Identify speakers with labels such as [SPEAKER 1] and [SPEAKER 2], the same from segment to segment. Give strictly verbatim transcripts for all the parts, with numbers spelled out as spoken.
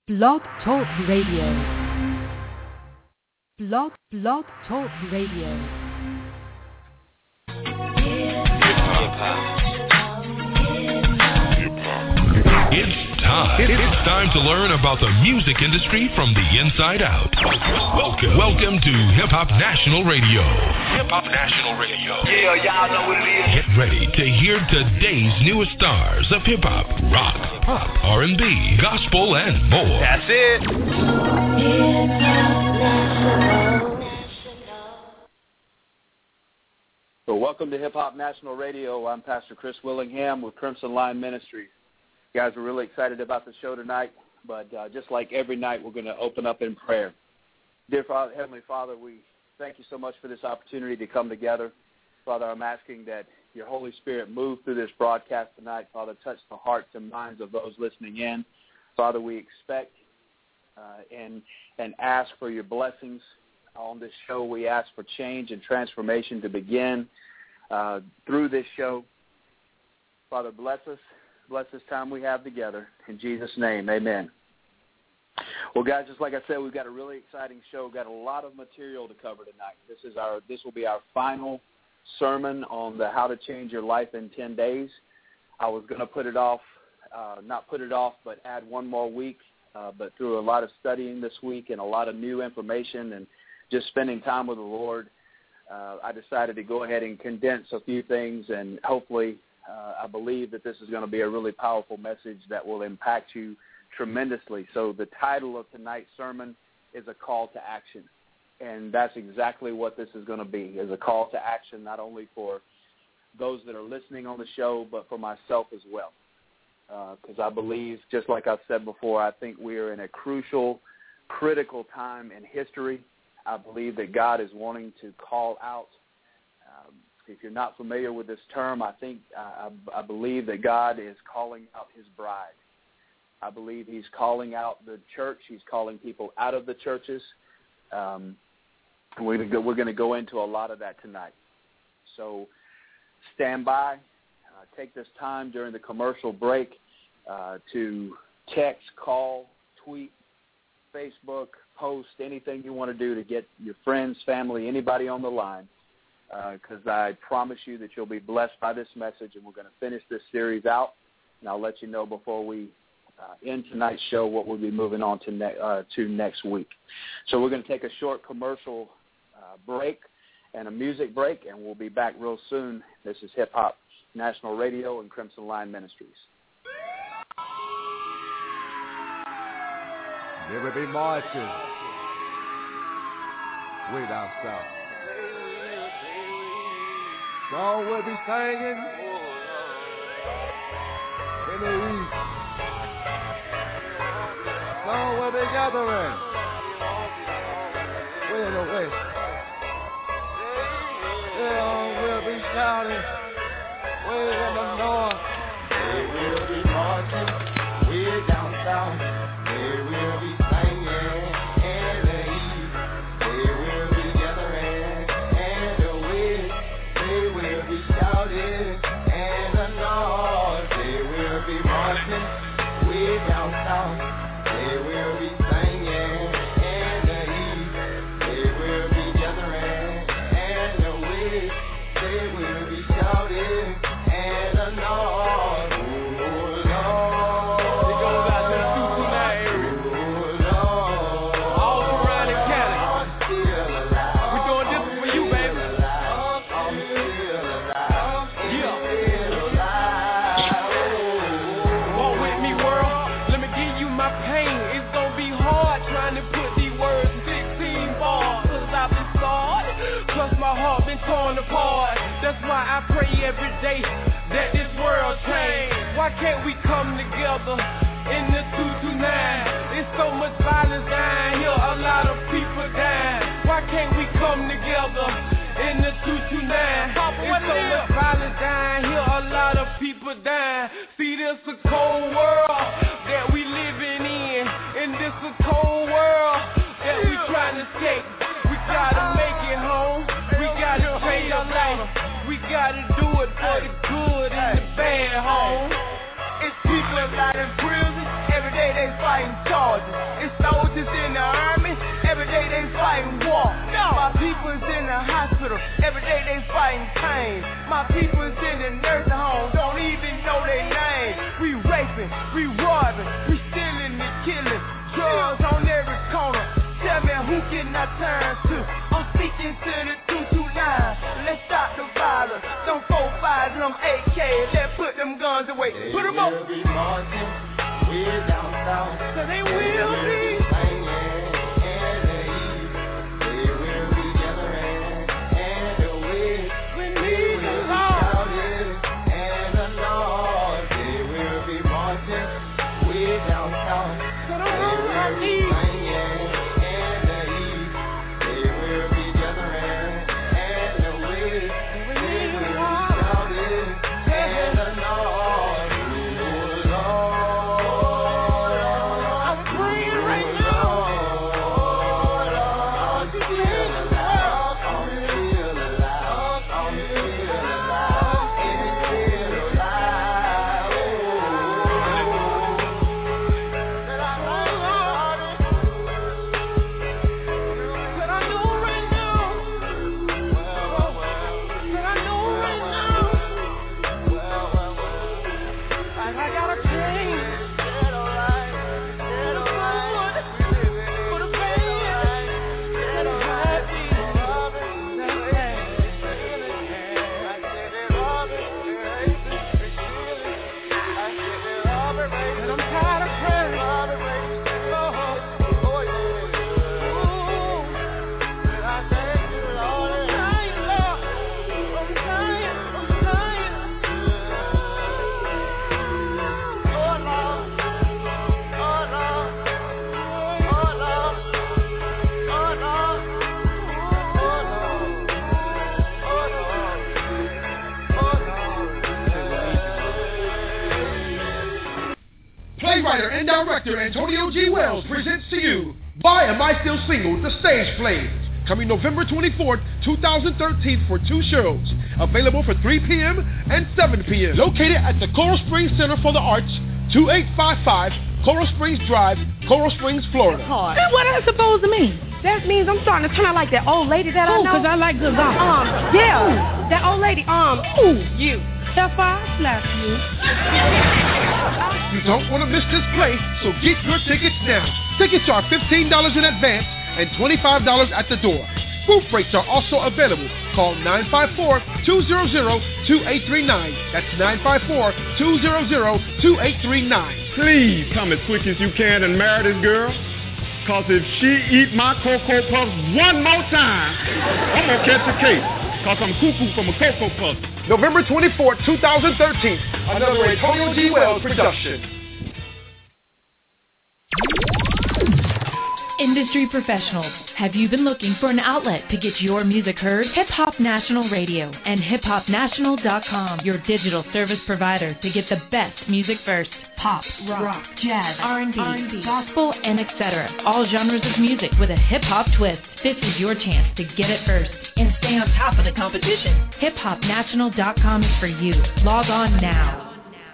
[SPEAKER 1] Blog Talk Radio. Blog, Blog Talk Radio.
[SPEAKER 2] It's time. It's time to learn about the music industry from the inside out. Welcome, welcome to Hip Hop National Radio. Hip Hop National Radio.
[SPEAKER 3] Yeah, y'all know what it is.
[SPEAKER 2] Get ready to hear today's newest stars of hip hop, rock, pop, R and B, gospel, and more.
[SPEAKER 3] That's it.
[SPEAKER 4] So welcome to Hip Hop National Radio. I'm Pastor Chris Willingham with Crimson Line Ministries. Guys, we're really excited about the show tonight, but uh, just like every night, we're going to open up in prayer. Dear Father, Heavenly Father, we thank you so much for this opportunity to come together. Father, I'm asking that your Holy Spirit move through this broadcast tonight. Father, touch the hearts and minds of those listening in. Father, we expect uh, and, and ask for your blessings on this show. We ask for change and transformation to begin uh, through this show. Father, bless us. Bless this time we have together. In Jesus' name, amen. Well, guys, just like I said, we've got a really exciting show. We've got a lot of material to cover tonight. This is our. This will be our final sermon on the How to Change Your Life in ten days. I was going to put it off, uh, not put it off, but add one more week. Uh, but through a lot of studying this week and a lot of new information and just spending time with the Lord, uh, I decided to go ahead and condense a few things, and hopefully Uh, I believe that this is going to be a really powerful message that will impact you tremendously. So the title of tonight's sermon is A Call to Action, and that's exactly what this is going to be, is a call to action not only for those that are listening on the show, but for myself as well. Because uh, I believe, just like I've said before, I think we are in a crucial, critical time in history. I believe that God is wanting to call out. Um, If you're not familiar with this term, I think I, I believe that God is calling out his bride. I believe he's calling out the church. He's calling people out of the churches. Um, we're going we're going to go into a lot of that tonight. So stand by. Uh, take this time during the commercial break uh, to text, call, tweet, Facebook, post, anything you want to do to get your friends, family, anybody on the line. Because uh, I promise you that you'll be blessed by this message, and we're going to finish this series out. And I'll let you know before we uh, end tonight's show what we'll be moving on to, ne- uh, to next week. So we're going to take a short commercial uh, break and a music break, and we'll be back real soon. This is Hip Hop National Radio and Crimson Line Ministries.
[SPEAKER 5] There will be marching way down south. Song will be singing in the east. Song will be gathering way in the west. Song will be shouting way in the north. They will be marching way down south. They will be singing in the east. They will be gathering in the west. They will be shouting in the north. They will be marching way down south. They will be singing in the east. They will be gathering in the west. They will be shouting in the north. Oh Lord, it goes out to the Tucson area. Oh Lord, all around the county. I'm still alive. We're doing this for you, baby.
[SPEAKER 6] Torn apart. That's why I pray every day that this world change. Why can't we come together in the two two nine? There's so much violence down here, a lot of people dying. Why can't we come together in the two two nine? There's so much violence down here, a lot of people dying. See, this a cold world that we living in, and this a cold world that we trying to escape. We gotta make it home. We gotta change our life. We gotta do it for the good and the bad, home. It's people out in prison. Every day they they fighting charges. It's soldiers in the army, every day they fighting war. My people's in the hospital, every day they fighting pain. My people's in the nursing home, don't even know their name. We raping, we robbing, we stealing and killing. Drugs on every corner, tell me who can I turn to? I'm speaking to the two two nine, let's stop the violence. Them four fives and them A Ks, let's put them guns away.
[SPEAKER 5] They
[SPEAKER 6] Put them up.
[SPEAKER 5] will be marching way down south.
[SPEAKER 6] So they will be
[SPEAKER 5] singing in the east. They will be gathering and the west.
[SPEAKER 6] we
[SPEAKER 5] They
[SPEAKER 6] need
[SPEAKER 5] will
[SPEAKER 6] the
[SPEAKER 5] be
[SPEAKER 6] law.
[SPEAKER 5] shouting and the Lord. They will be marching way down south.
[SPEAKER 6] So
[SPEAKER 5] They
[SPEAKER 6] don't run
[SPEAKER 5] will
[SPEAKER 6] our
[SPEAKER 5] be
[SPEAKER 6] knees.
[SPEAKER 5] singing in the east. They will be gathering and the west.
[SPEAKER 6] We
[SPEAKER 5] They
[SPEAKER 6] need the
[SPEAKER 5] will be
[SPEAKER 6] law.
[SPEAKER 5] shouting and the Lord. Oh, Lord.
[SPEAKER 6] I'm praying right now. That I know right now. That I know right now. Like I gotta change. For the good, for the bad, for the happy, the sad. And I'm tired of praying. Oh, ooh. I'm tired, Lord. I'm tired, I'm tired. Oh, Lord. Oh, Lord. Oh, Lord. Oh, Lord. Oh, Lord. Oh, Lord.
[SPEAKER 7] Playwriter and director Antonio G. Wells presents to you Why Am I Still Single? The Stage Plays, coming November twenty-fourth, twenty thirteen for two shows, available for three p.m. and seven p.m. Located at the Coral Springs Center for the Arts, twenty-eight fifty-five Coral Springs Drive, Coral Springs, Florida.
[SPEAKER 8] And what that supposed to mean?
[SPEAKER 9] That means I'm starting to turn out like that old lady that I
[SPEAKER 8] Oh,
[SPEAKER 9] know.
[SPEAKER 8] because I like good gospel.
[SPEAKER 9] Um, yeah, that old lady, um,
[SPEAKER 8] Ooh.
[SPEAKER 9] you.
[SPEAKER 8] F I slash you.
[SPEAKER 7] You don't want to miss this play, so get your tickets now. Tickets are fifteen dollars in advance and twenty-five dollars at the door. Booth rates are also available. Call nine five four, two hundred, two eight three nine. That's nine five four, two hundred, two eight three nine.
[SPEAKER 10] Please come as quick as you can and marry this girl. Cause if she eat my Cocoa Puffs one more time, I'm gonna catch a case. Cause I'm cuckoo from a Cocoa Puff.
[SPEAKER 7] November twenty-fourth, twenty thirteen. Another Antonio G. Wells production.
[SPEAKER 11] Industry professionals, have you been looking for an outlet to get your music heard? Hip Hop National Radio and hip hop national dot com, your digital service provider to get the best music first. Pop, rock, rock jazz, R and B, R and B, gospel, and et cetera. All genres of music with a hip-hop twist. This is your chance to get it first and stay on top of the competition. hip hop national dot com is for you. Log on now.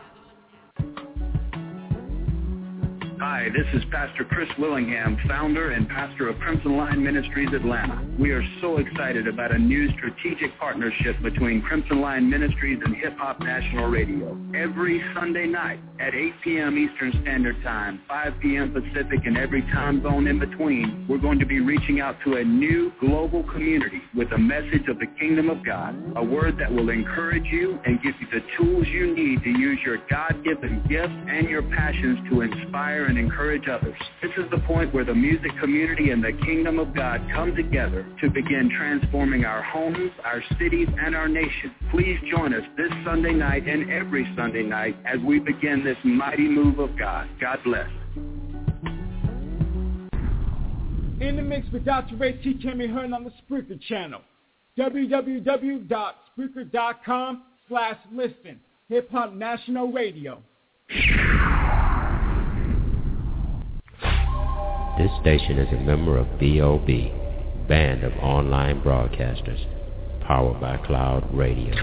[SPEAKER 12] Hi, this is Pastor Chris Willingham, founder and pastor of Crimson Line Ministries Atlanta. We are so excited about a new strategic partnership between Crimson Line Ministries and Hip Hop National Radio. Every Sunday night at eight p.m. Eastern Standard Time, five p.m. Pacific, and every time zone in between, we're going to be reaching out to a new global community with a message of the kingdom of God, a word that will encourage you and give you the tools you need to use your God-given gifts and your passions to inspire and encourage others. This is the point where the music community and the kingdom of God come together to begin transforming our homes, our cities, and our nation. Please join us this Sunday night and every Sunday night as we begin this mighty move of God. God bless.
[SPEAKER 13] In the mix with Doctor Ray T. can be heard on the Spreaker channel. www.spreaker.com slash listen. Hip Hop National Radio.
[SPEAKER 14] This station is a member of B O B, Band of Online Broadcasters, powered by Cloud Radio.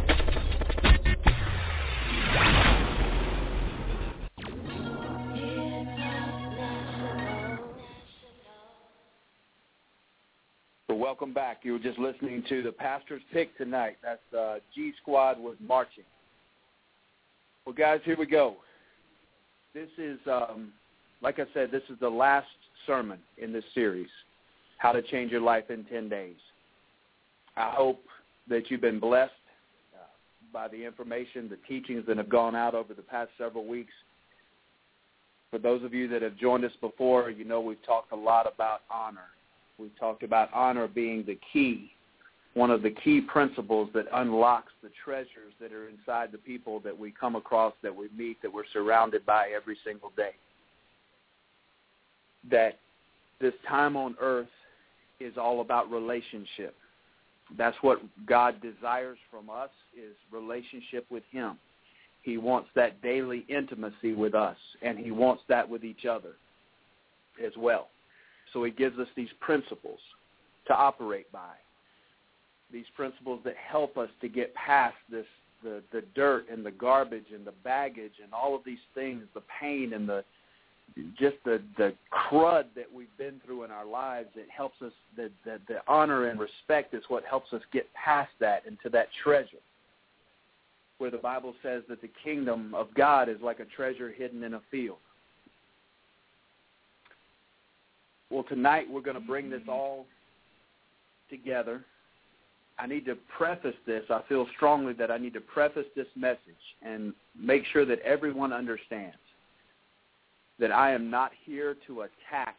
[SPEAKER 4] welcome back. You were just listening to the Pastor's Pick tonight. That's uh, G Squad was marching. Well, guys, here we go. This is, um, like I said, this is the last sermon in this series, How to Change Your Life in ten days. I hope that you've been blessed uh, by the information, the teachings that have gone out over the past several weeks. For those of you that have joined us before, you know we've talked a lot about honor. We've talked about honor being the key, one of the key principles that unlocks the treasures that are inside the people that we come across, that we meet, that we're surrounded by every single day. That this time on earth is all about relationship. That's what God desires from us, is relationship with him. He wants that daily intimacy with us, and he wants that with each other as well. So he gives us these principles to operate by, these principles that help us to get past this the, the dirt and the garbage and the baggage and all of these things, the pain and the just the, the crud that we've been through in our lives. It helps us, the, the, the honor and respect is what helps us get past that into that treasure, where the Bible says that the kingdom of God is like a treasure hidden in a field. Well, tonight we're going to bring this all together. I need to preface this. I feel strongly that I need to preface this message and make sure that everyone understands that I am not here to attack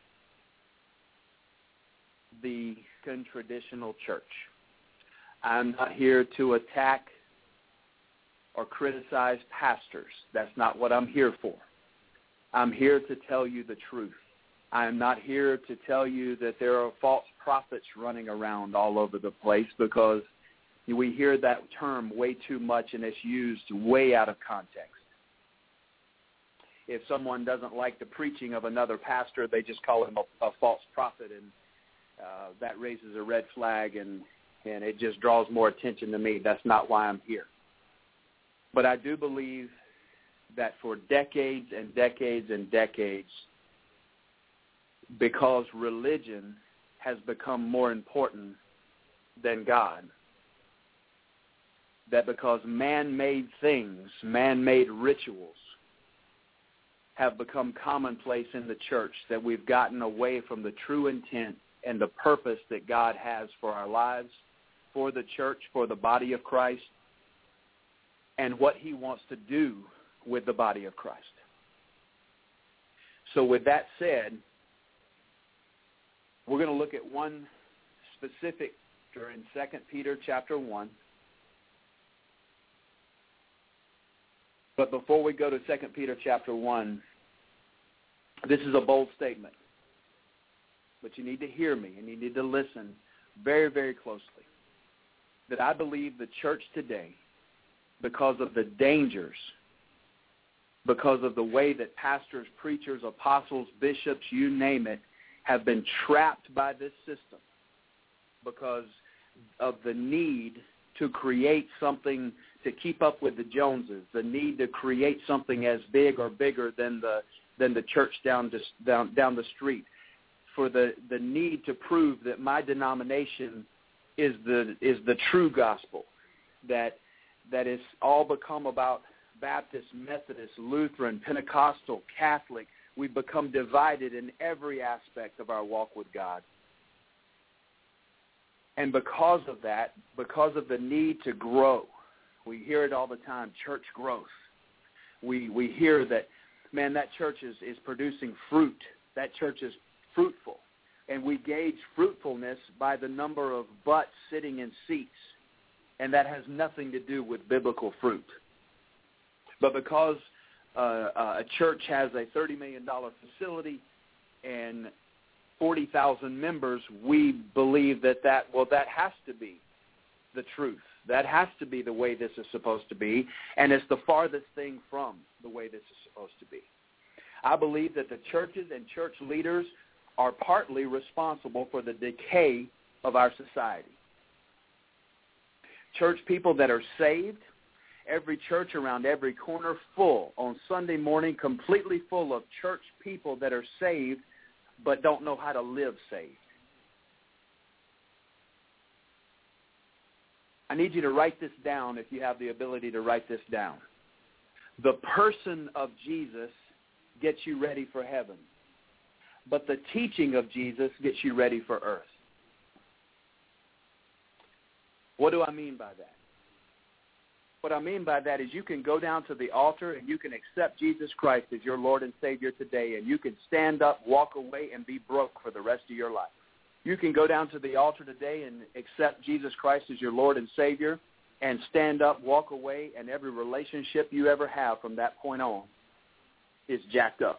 [SPEAKER 4] the traditional church. I'm not here to attack or criticize pastors. That's not what I'm here for. I'm here to tell you the truth. I am not here to tell you that there are false prophets running around all over the place, because we hear that term way too much and it's used way out of context. If someone doesn't like the preaching of another pastor, they just call him a, a false prophet, and uh, that raises a red flag, and, and it just draws more attention to me. That's not why I'm here. But I do believe that for decades and decades and decades, because religion has become more important than God, that because man-made things, man-made rituals have become commonplace in the church, that we've gotten away from the true intent and the purpose that God has for our lives, for the church, for the body of Christ, and what he wants to do with the body of Christ. So with that said, we're going to look at one specific in Second Peter chapter one. But before we go to Second Peter chapter one, this is a bold statement. But you need to hear me, and you need to listen very, very closely. That I believe the church today, because of the dangers, because of the way that pastors, preachers, apostles, bishops, you name it, have been trapped by this system because of the need to create something to keep up with the Joneses, the need to create something as big or bigger than the than the church down to, down down the street, for the, the need to prove that my denomination is the is the true gospel, that that it's all become about Baptist, Methodist, Lutheran, Pentecostal, Catholic. We've become divided in every aspect of our walk with God. And because of that, because of the need to grow, we hear it all the time, church growth. We we hear that, man, that church is, is producing fruit. That church is fruitful. And we gauge fruitfulness by the number of butts sitting in seats. And that has nothing to do with biblical fruit. But because uh, uh, a church has a thirty million dollars facility and forty thousand members, we believe that, that, well, that has to be the truth. That has to be the way this is supposed to be, and it's the farthest thing from the way this is supposed to be. I believe that the churches and church leaders are partly responsible for the decay of our society. Church people that are saved, every church around every corner full on Sunday morning, completely full of church people that are saved but don't know how to live saved. I need you to write this down if you have the ability to write this down. The person of Jesus gets you ready for heaven, but the teaching of Jesus gets you ready for earth. What do I mean by that? What I mean by that is you can go down to the altar and you can accept Jesus Christ as your Lord and Savior today, and you can stand up, walk away, and be broke for the rest of your life. You can go down to the altar today and accept Jesus Christ as your Lord and Savior and stand up, walk away, and every relationship you ever have from that point on is jacked up.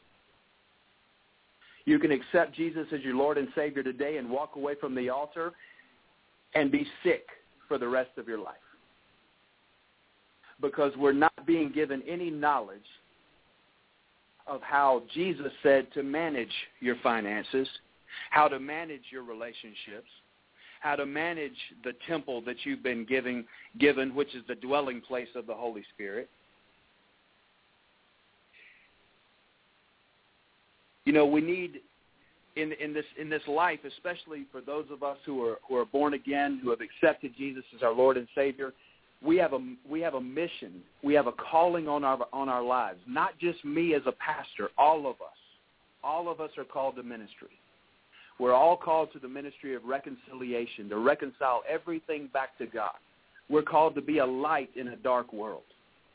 [SPEAKER 4] You can accept Jesus as your Lord and Savior today and walk away from the altar and be sick for the rest of your life, because we're not being given any knowledge of how Jesus said to manage your finances, how to manage your relationships, how to manage the temple that you've been giving, given, which is the dwelling place of the Holy Spirit. You know, we need in in this in this life, especially for those of us who are who are born again, who have accepted Jesus as our Lord and Savior, we have a we have a mission, we have a calling on our on our lives. Not just me as a pastor, all of us, all of us are called to ministry. We're all called to the ministry of reconciliation, to reconcile everything back to God. We're called to be a light in a dark world.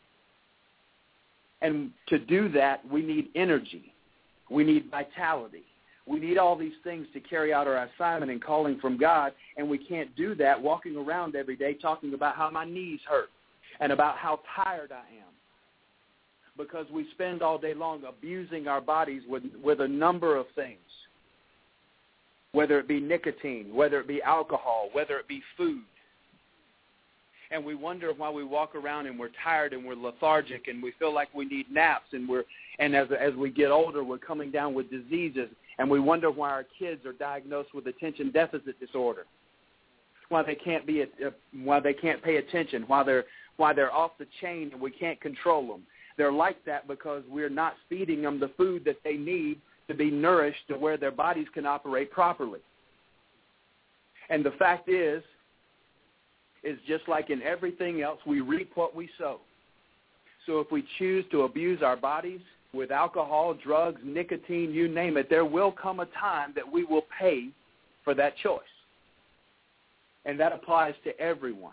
[SPEAKER 4] And to do that, we need energy. We need vitality. We need all these things to carry out our assignment and calling from God, and we can't do that walking around every day talking about how my knees hurt and about how tired I am, because we spend all day long abusing our bodies with, with a number of things, whether it be nicotine, whether it be alcohol, whether it be food. And we wonder why we walk around and we're tired and we're lethargic and we feel like we need naps, and we're and as as we get older, we're coming down with diseases, and we wonder why our kids are diagnosed with attention deficit disorder, why they can't be why they can't pay attention, why they're why they're off the chain and we can't control them. They're like that because we're not feeding them the food that they need to be nourished to where their bodies can operate properly. And the fact is, is just like in everything else, we reap what we sow. So if we choose to abuse our bodies with alcohol, drugs, nicotine, you name it, there will come a time that we will pay for that choice. And that applies to everyone.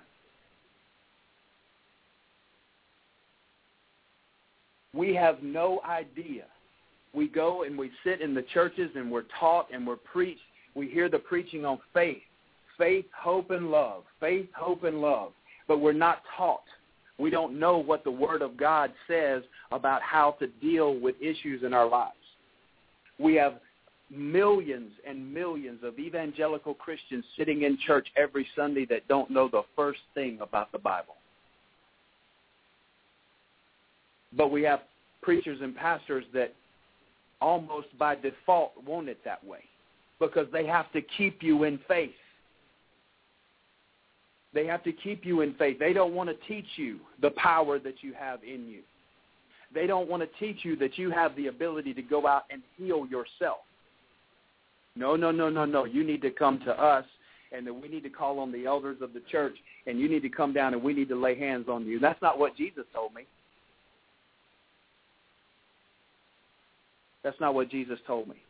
[SPEAKER 4] We have no idea. We go and we sit in the churches and we're taught and we're preached. We hear the preaching on faith. Faith, hope, and love. Faith, hope, and love. But we're not taught. We don't know what the Word of God says about how to deal with issues in our lives. We have millions and millions of evangelical Christians sitting in church every Sunday that don't know the first thing about the Bible. But we have preachers and pastors that almost by default want it that way, because they have to keep you in faith. They have to keep you in faith. They don't want to teach you the power that you have in you. They don't want to teach you that you have the ability to go out and heal yourself. No, no, no, no, no. You need to come to us, and then we need to call on the elders of the church, and you need to come down and we need to lay hands on you. That's not what Jesus told me. That's not what Jesus told me.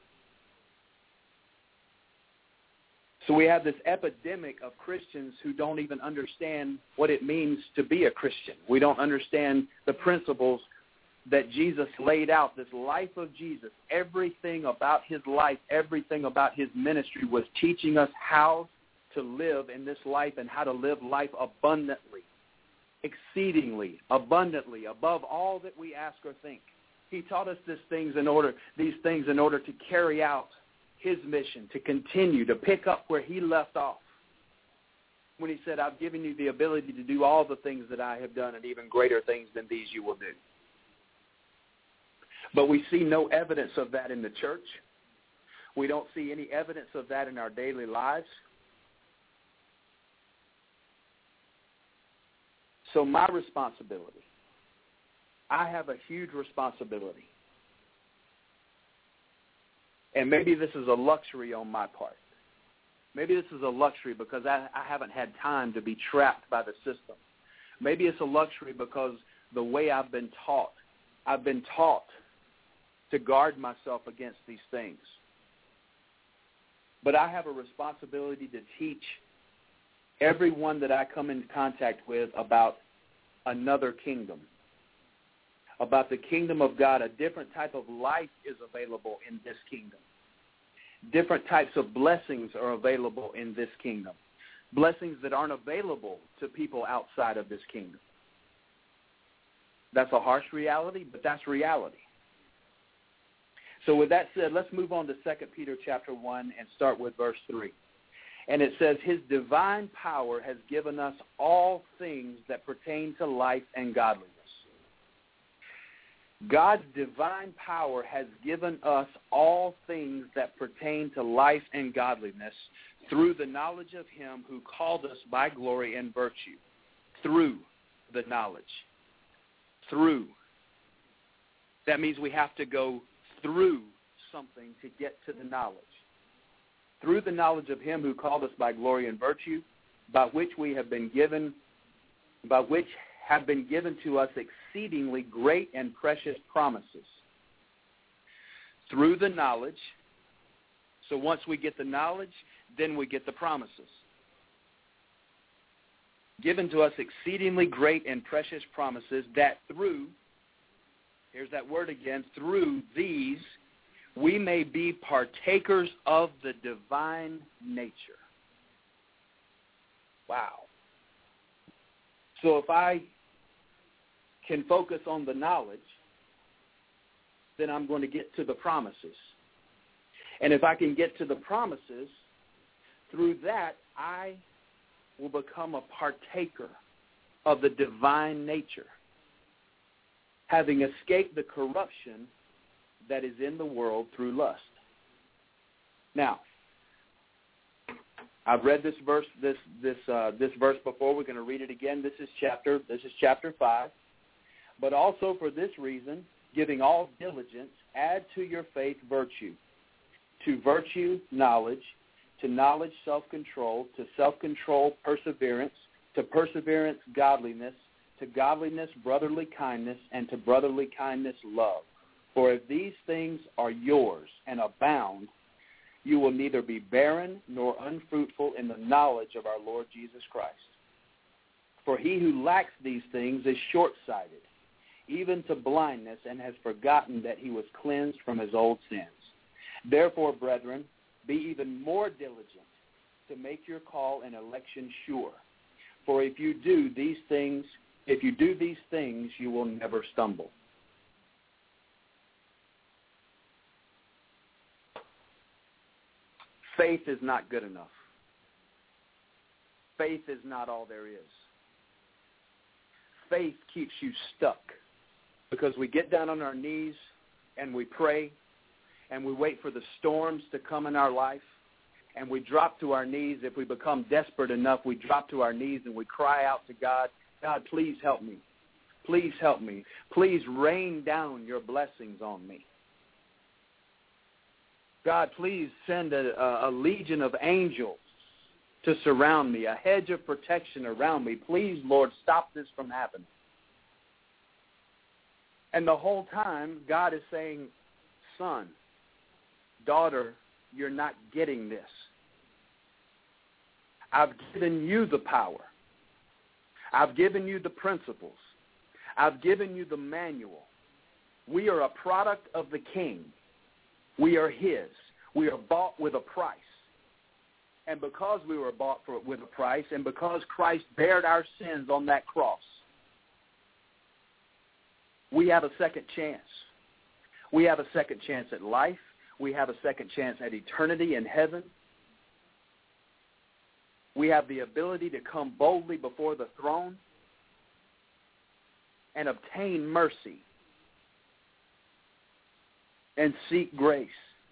[SPEAKER 4] So we have this epidemic of Christians who don't even understand what it means to be a Christian. We don't understand the principles that Jesus laid out, this life of Jesus. Everything about his life, everything about his ministry was teaching us how to live in this life and how to live life abundantly, exceedingly, abundantly, above all that we ask or think. He taught us these things in order, these things in order to carry out his mission, to continue, to pick up where he left off. When he said, I've given you the ability to do all the things that I have done, and even greater things than these you will do. But we see no evidence of that in the church. We don't see any evidence of that in our daily lives. So my responsibility, I have a huge responsibility. And maybe this is a luxury on my part. Maybe this is a luxury because I, I haven't had time to be trapped by the system. Maybe it's a luxury because the way I've been taught, I've been taught to guard myself against these things. But I have a responsibility to teach everyone that I come into contact with about another kingdom, about the kingdom of God. A different type of life is available in this kingdom. Different types of blessings are available in this kingdom, blessings that aren't available to people outside of this kingdom. That's a harsh reality, but that's reality. So with that said, let's move on to Second Peter chapter one and start with verse three. And it says, his divine power has given us all things that pertain to life and godliness. God's divine power has given us all things that pertain to life and godliness through the knowledge of him who called us by glory and virtue. Through the knowledge. Through. That means we have to go through something to get to the knowledge. Through the knowledge of him who called us by glory and virtue, by which we have been given, by which have been given to us exceedingly great and precious promises. Through the knowledge, so once we get the knowledge, then we get the promises. Given to us exceedingly great and precious promises, that through, here's that word again, through these we may be partakers of the divine nature. Wow. So if I can focus on the knowledge, then I'm going to get to the promises. And if I can get to the promises, through that I will become a partaker of the divine nature, having escaped the corruption that is in the world through lust. Now, I've read this verse, this this uh, this verse before. We're going to read it again. This is chapter this is chapter five. But also for this reason, giving all diligence, add to your faith virtue, to virtue knowledge, to knowledge self-control, to self-control perseverance, to perseverance godliness, to godliness brotherly kindness, and to brotherly kindness love. For if these things are yours and abound, you will neither be barren nor unfruitful in the knowledge of our Lord Jesus Christ. For he who lacks these things is short-sighted, even to blindness, and has forgotten that he was cleansed from his old sins. Therefore, brethren, be even more diligent to make your call and election sure. For if you do these things, if you do these things, you will never stumble. Faith is not good enough. Faith is not all there is. Faith keeps you stuck because we get down on our knees and we pray and we wait for the storms to come in our life, and we drop to our knees. If we become desperate enough, we drop to our knees and we cry out to God, God, please help me. Please help me. Please rain down your blessings on me. God, please send a, a legion of angels to surround me, a hedge of protection around me. Please, Lord, stop this from happening. And the whole time, God is saying, son, daughter, you're not getting this. I've given you the power. I've given you the principles. I've given you the manual. We are a product of the King. We are his. We are bought with a price. And because we were bought for, with a price, and because Christ bared our sins on that cross, we have a second chance. We have a second chance at life. We have a second chance at eternity in heaven. We have the ability to come boldly before the throne and obtain mercy and seek grace.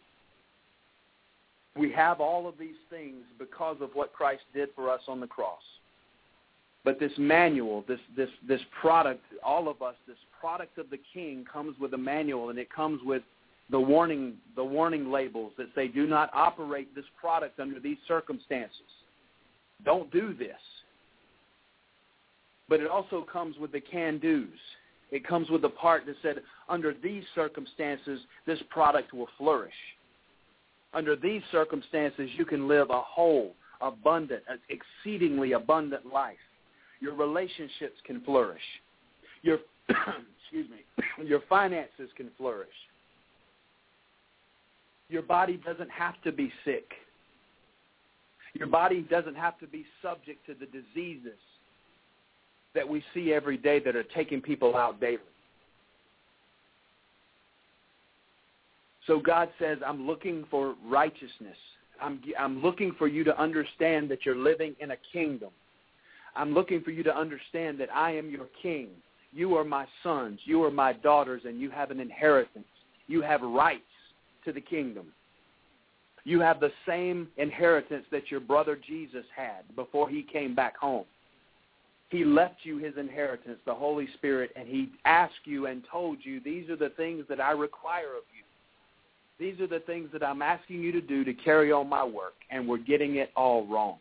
[SPEAKER 4] We have all of these things because of what Christ did for us on the cross. But this manual, this this this product, all of us, this product of the King comes with a manual, and it comes with the warning, the warning labels that say, do not operate this product under these circumstances. Don't do this. But it also comes with the can-dos. It comes with the part that said, under these circumstances, this product will flourish. Under these circumstances, you can live a whole, abundant, exceedingly abundant life. Your relationships can flourish. Your, excuse me, your finances can flourish. Your body doesn't have to be sick. Your body doesn't have to be subject to the diseases that we see every day that are taking people out daily. So God says, I'm looking for righteousness. I'm, I'm looking for you to understand that you're living in a kingdom. I'm looking for you to understand that I am your king. You are my sons. You are my daughters, and you have an inheritance. You have rights to the kingdom. You have the same inheritance that your brother Jesus had before he came back home. He left you his inheritance, the Holy Spirit, and he asked you and told you, these are the things that I require of you. These are the things that I'm asking you to do to carry on my work, and we're getting it all wrong.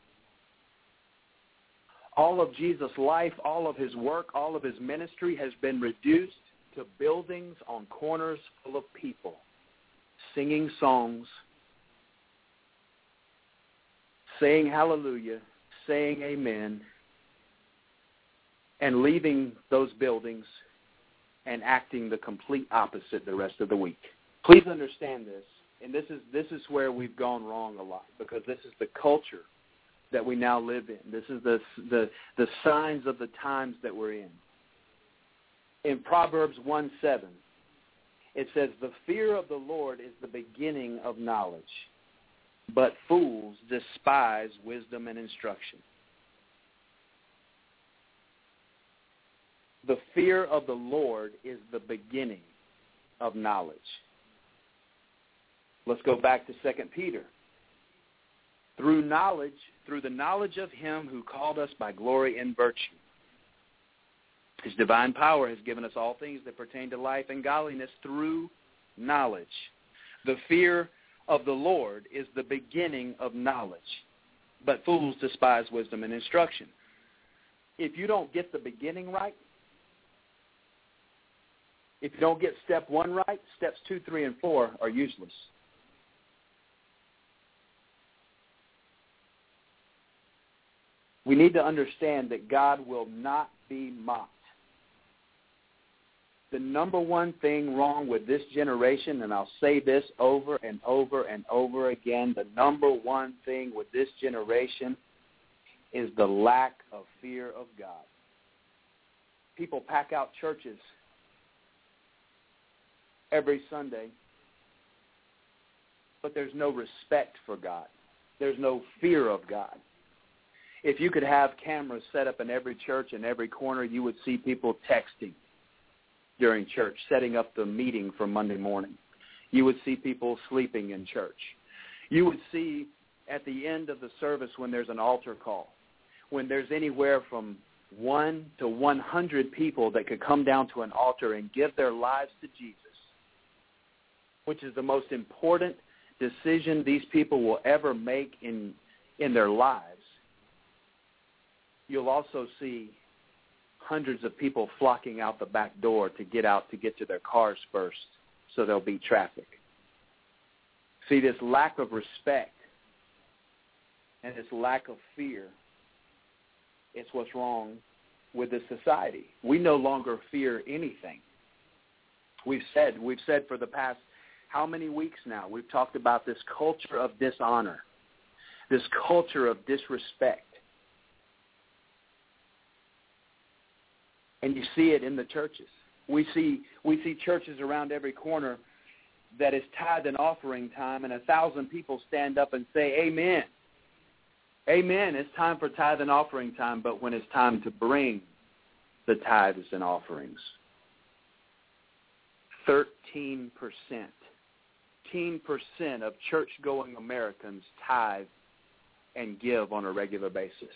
[SPEAKER 4] All of Jesus' life, all of his work, all of his ministry has been reduced to buildings on corners full of people, singing songs, saying hallelujah, saying amen, and leaving those buildings and acting the complete opposite the rest of the week. Please understand this, and this is this is where we've gone wrong a lot, because this is the culture that we now live in. This is the the, the signs of the times that we're in. In Proverbs one seven, it says, the fear of the Lord is the beginning of knowledge, but fools despise wisdom and instruction. The fear of the Lord is the beginning of knowledge. Let's go back to Second Peter. Through knowledge, through the knowledge of him who called us by glory and virtue, his divine power has given us all things that pertain to life and godliness through knowledge. The fear of the Lord is the beginning of knowledge, but fools despise wisdom and instruction. If you don't get the beginning right, if you don't get step one right, steps two, three, and four are useless. We need to understand that God will not be mocked. The number one thing wrong with this generation, and I'll say this over and over and over again, the number one thing with this generation is the lack of fear of God. People pack out churches every Sunday, but there's no respect for God. There's no fear of God. If you could have cameras set up in every church in every corner, you would see people texting during church, setting up the meeting for Monday morning. You would see people sleeping in church. You would see at the end of the service when there's an altar call, when there's anywhere from one to one hundred people that could come down to an altar and give their lives to Jesus, which is the most important decision these people will ever make in, in their lives. You'll also see hundreds of people flocking out the back door to get out to get to their cars first so they'll beat traffic. See, this lack of respect and this lack of fear is what's wrong with this society. We no longer fear anything. We've said, we've said for the past how many weeks now, we've talked about this culture of dishonor, this culture of disrespect. And you see it in the churches. We see we see churches around every corner that is tithe and offering time, and a thousand people stand up and say, amen. Amen. It's time for tithe and offering time, but when it's time to bring the tithes and offerings, thirteen percent, thirteen percent of church-going Americans tithe and give on a regular basis.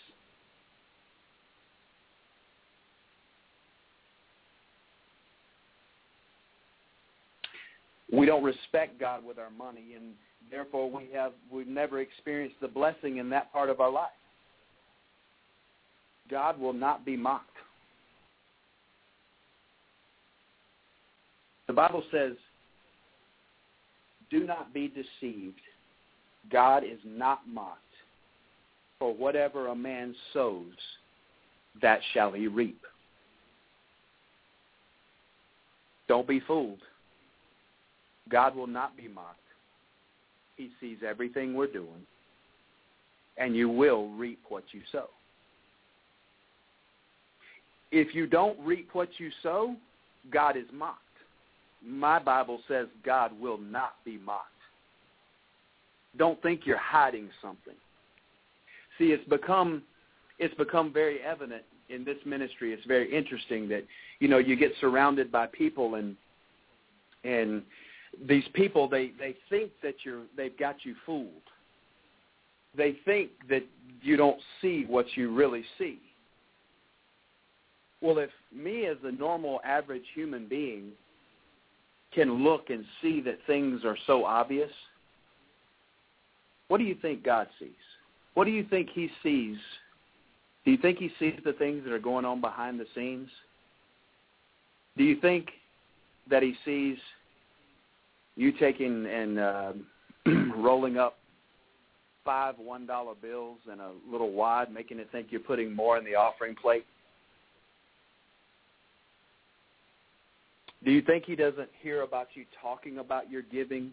[SPEAKER 4] We don't respect God with our money, and therefore we have we've never experienced the blessing in that part of our life. God will not be mocked. The Bible says, do not be deceived. God is not mocked. For whatever a man sows, that shall he reap. Don't be fooled. God will not be mocked. He sees everything we're doing, and you will reap what you sow. If you don't reap what you sow, God is mocked. My Bible says God will not be mocked. Don't think you're hiding something. See, it's become it's become very evident in this ministry. It's very interesting that, you know, you get surrounded by people, and and these people, they, they think that you're they've got you fooled. They think that you don't see what you really see. Well, if me as a normal, average human being can look and see that things are so obvious, what do you think God sees? What do you think he sees? Do you think he sees the things that are going on behind the scenes? Do you think that he sees you taking and uh, rolling up five one-dollar bills in a little wad, making it think you're putting more in the offering plate? Do you think he doesn't hear about you talking about your giving,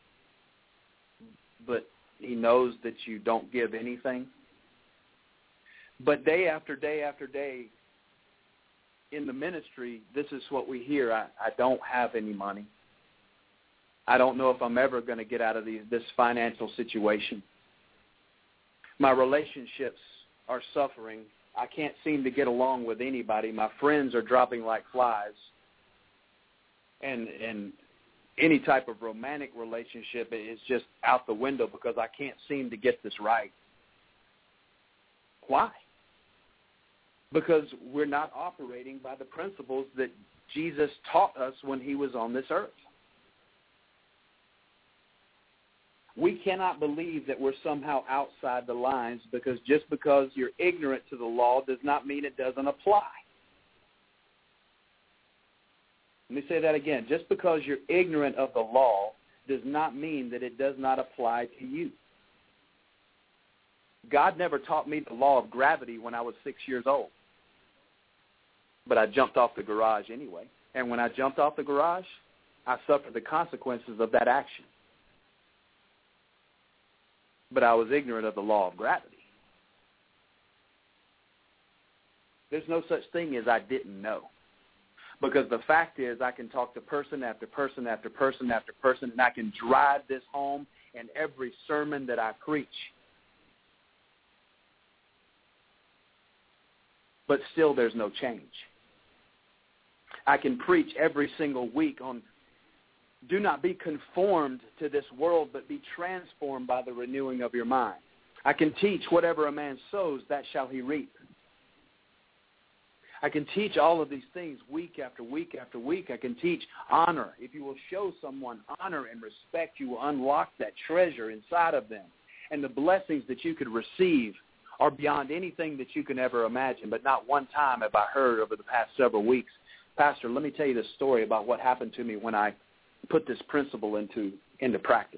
[SPEAKER 4] but he knows that you don't give anything? But day after day after day in the ministry, this is what we hear. I, I don't have any money. I don't know if I'm ever going to get out of these, this financial situation. My relationships are suffering. I can't seem to get along with anybody. My friends are dropping like flies. And and any type of romantic relationship is just out the window because I can't seem to get this right. Why? Because we're not operating by the principles that Jesus taught us when he was on this earth. We cannot believe that we're somehow outside the lines, because just because you're ignorant to the law does not mean it doesn't apply. Let me say that again. Just because you're ignorant of the law does not mean that it does not apply to you. God never taught me the law of gravity when I was six years old. But I jumped off the garage anyway. And when I jumped off the garage, I suffered the consequences of that action. But I was ignorant of the law of gravity. There's no such thing as I didn't know. Because the fact is, I can talk to person after person after person after person, and I can drive this home in every sermon that I preach. But still there's no change. I can preach every single week on do not be conformed to this world, but be transformed by the renewing of your mind. I can teach whatever a man sows, that shall he reap. I can teach all of these things week after week after week. I can teach honor. If you will show someone honor and respect, you will unlock that treasure inside of them. And the blessings that you could receive are beyond anything that you can ever imagine. But not one time have I heard over the past several weeks, Pastor, let me tell you this story about what happened to me when I put this principle into, into practice.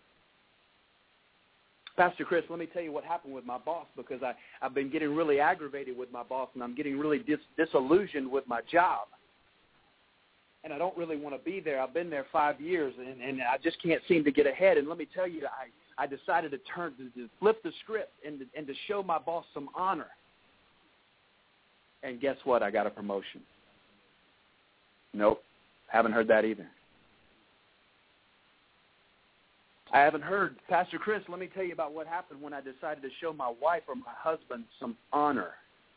[SPEAKER 4] Pastor Chris, let me tell you what happened with my boss, because I, I've been getting really aggravated with my boss, and I'm getting really dis- disillusioned with my job. And I don't really want to be there. I've been there five years, and, and I just can't seem to get ahead. And let me tell you, I, I decided to turn to, to flip the script and to, and to show my boss some honor. And guess what? I got a promotion. Nope, haven't heard that either. I haven't heard, Pastor Chris, let me tell you about what happened when I decided to show my wife or my husband some honor,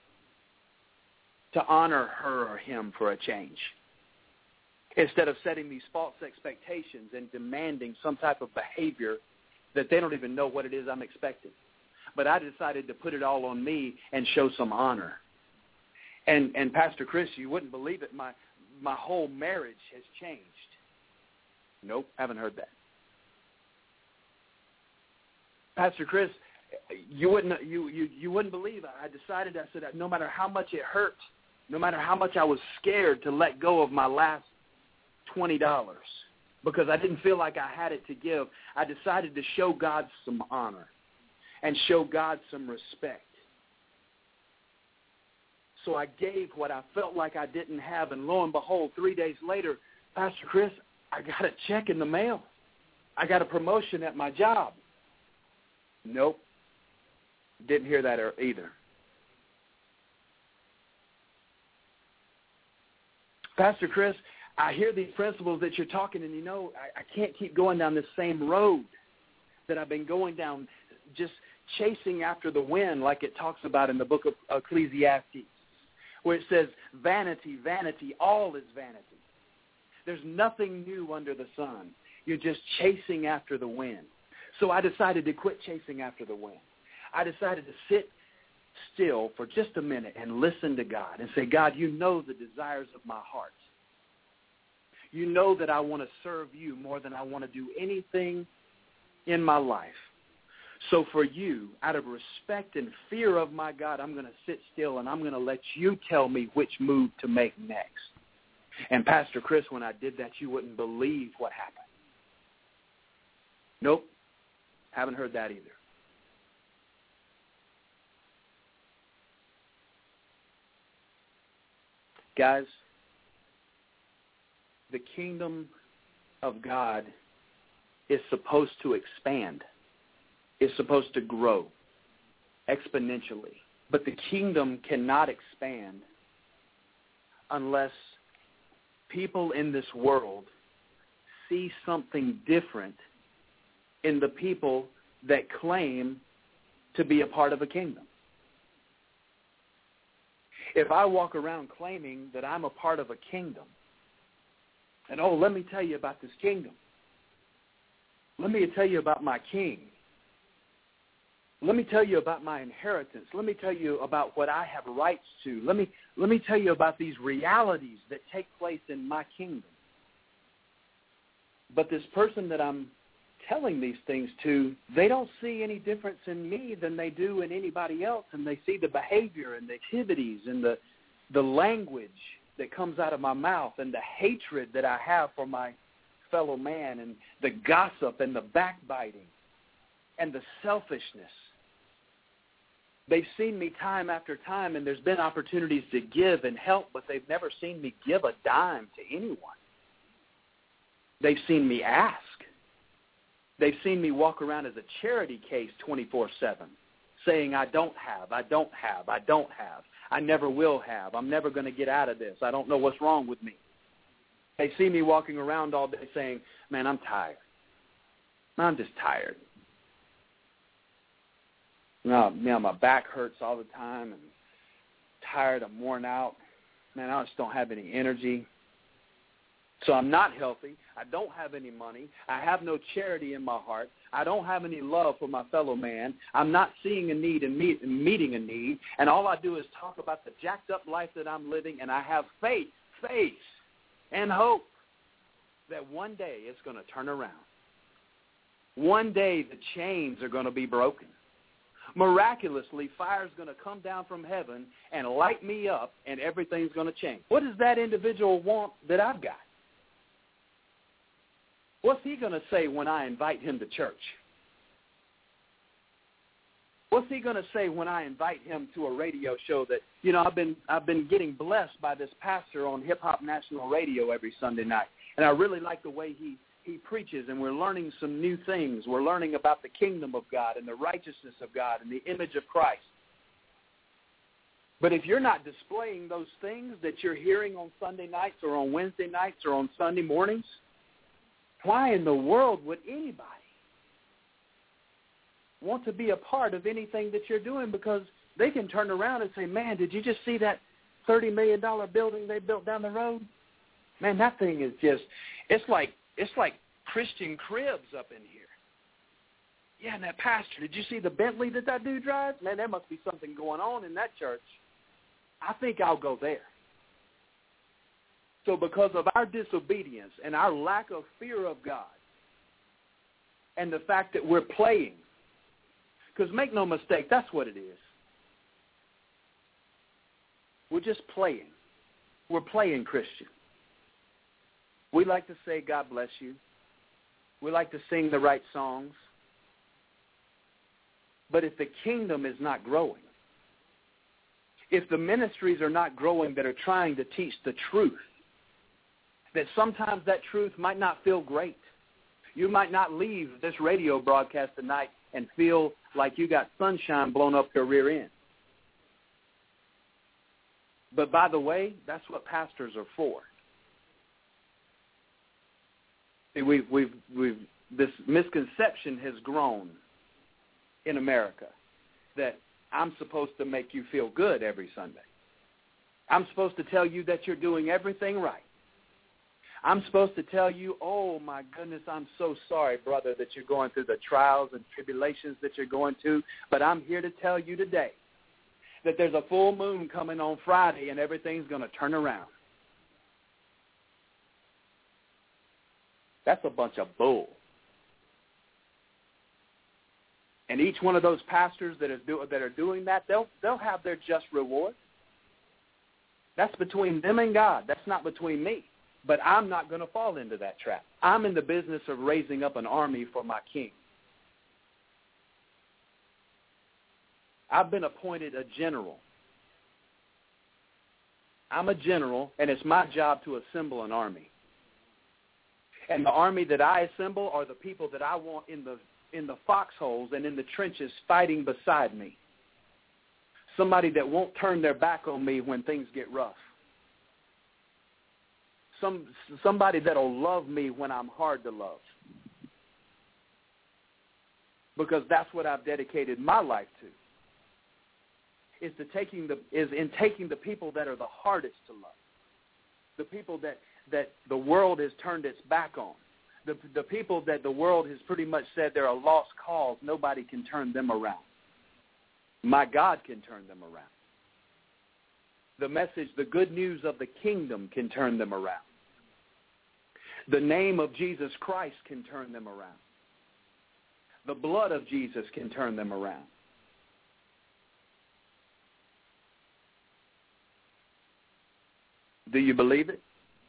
[SPEAKER 4] to honor her or him for a change, instead of setting these false expectations and demanding some type of behavior that they don't even know what it is I'm expecting. But I decided to put it all on me and show some honor. And, and Pastor Chris, you wouldn't believe it, my, my whole marriage has changed. Nope, haven't heard that. Pastor Chris, you wouldn't you, you, you wouldn't believe it. I decided, I said, no matter how much it hurt, no matter how much I was scared to let go of my last twenty dollars because I didn't feel like I had it to give, I decided to show God some honor and show God some respect. So I gave what I felt like I didn't have, and lo and behold, three days later, Pastor Chris, I got a check in the mail. I got a promotion at my job. Nope. Didn't hear that either. Pastor Chris, I hear these principles that you're talking, and you know, I, I can't keep going down this same road that I've been going down, just chasing after the wind like it talks about in the book of Ecclesiastes, where it says, vanity, vanity, all is vanity. There's nothing new under the sun. You're just chasing after the wind. So I decided to quit chasing after the wind. I decided to sit still for just a minute and listen to God and say, God, you know the desires of my heart. You know that I want to serve you more than I want to do anything in my life. So for you, out of respect and fear of my God, I'm going to sit still and I'm going to let you tell me which move to make next. And Pastor Chris, when I did that, you wouldn't believe what happened. Nope, haven't heard that either. Guys, the kingdom of God is supposed to expand. It's supposed to grow exponentially. But the kingdom cannot expand unless people in this world see something different in the people that claim to be a part of a kingdom. If I walk around claiming that I'm a part of a kingdom, and oh, let me tell you about this kingdom. Let me tell you about my king. Let me tell you about my inheritance. Let me tell you about what I have rights to. Let me, let me tell you about these realities that take place in my kingdom. But this person that I'm telling these things to, they don't see any difference in me than they do in anybody else, and they see the behavior and the activities and the the language that comes out of my mouth and the hatred that I have for my fellow man and the gossip and the backbiting and the selfishness. They've seen me time after time, and there's been opportunities to give and help, but they've never seen me give a dime to anyone. They've seen me ask. They've seen me walk around as a charity case twenty-four seven, saying, I don't have, I don't have, I don't have, I never will have, I'm never going to get out of this, I don't know what's wrong with me. They see me walking around all day saying, man, I'm tired. I'm just tired. No, you know, my back hurts all the time, and tired, I'm worn out. Man, I just don't have any energy. So I'm not healthy. I don't have any money. I have no charity in my heart. I don't have any love for my fellow man. I'm not seeing a need and meet, meeting a need. And all I do is talk about the jacked up life that I'm living, and I have faith, faith, and hope that one day it's going to turn around. One day the chains are going to be broken. Miraculously, fire's going to come down from heaven and light me up, and everything's going to change. What does that individual want that I've got? What's he going to say when I invite him to church? What's he going to say when I invite him to a radio show that, you know, I've been I've been getting blessed by this pastor on Hip Hop National Radio every Sunday night, and I really like the way he, he preaches, and we're learning some new things. We're learning about the kingdom of God and the righteousness of God and the image of Christ. But if you're not displaying those things that you're hearing on Sunday nights or on Wednesday nights or on Sunday mornings, why in the world would anybody want to be a part of anything that you're doing? Because they can turn around and say, man, did you just see that thirty million dollars building they built down the road? Man, that thing is just, it's like it's like Christian cribs up in here. Yeah, and that pastor, did you see the Bentley that that dude drives? Man, there must be something going on in that church. I think I'll go there. So because of our disobedience and our lack of fear of God and the fact that we're playing, because make no mistake, that's what it is. We're just playing. We're playing Christian. We like to say, God bless you. We like to sing the right songs. But if the kingdom is not growing, if the ministries are not growing that are trying to teach the truth, that sometimes that truth might not feel great. You might not leave this radio broadcast tonight and feel like you got sunshine blown up your rear end. But by the way, that's what pastors are for. See, we've, we've, we've, this misconception has grown in America that I'm supposed to make you feel good every Sunday. I'm supposed to tell you that you're doing everything right. I'm supposed to tell you, oh, my goodness, I'm so sorry, brother, that you're going through the trials and tribulations that you're going to, but I'm here to tell you today that there's a full moon coming on Friday and everything's going to turn around. That's a bunch of bull. And each one of those pastors that are, do, that are doing that, they'll, they'll have their just reward. That's between them and God. That's not between me. But I'm not going to fall into that trap. I'm in the business of raising up an army for my king. I've been appointed a general. I'm a general, and it's my job to assemble an army. And the army that I assemble are the people that I want in the in the foxholes and in the trenches fighting beside me. Somebody that won't turn their back on me when things get rough. Some somebody that'll love me when I'm hard to love. Because that's what I've dedicated my life to. Is to taking the is in taking the people that are the hardest to love. The people that, that the world has turned its back on. The the people that the world has pretty much said they're a lost cause. Nobody can turn them around. My God can turn them around. The message, the good news of the kingdom can turn them around. The name of Jesus Christ can turn them around. The blood of Jesus can turn them around. Do you believe it?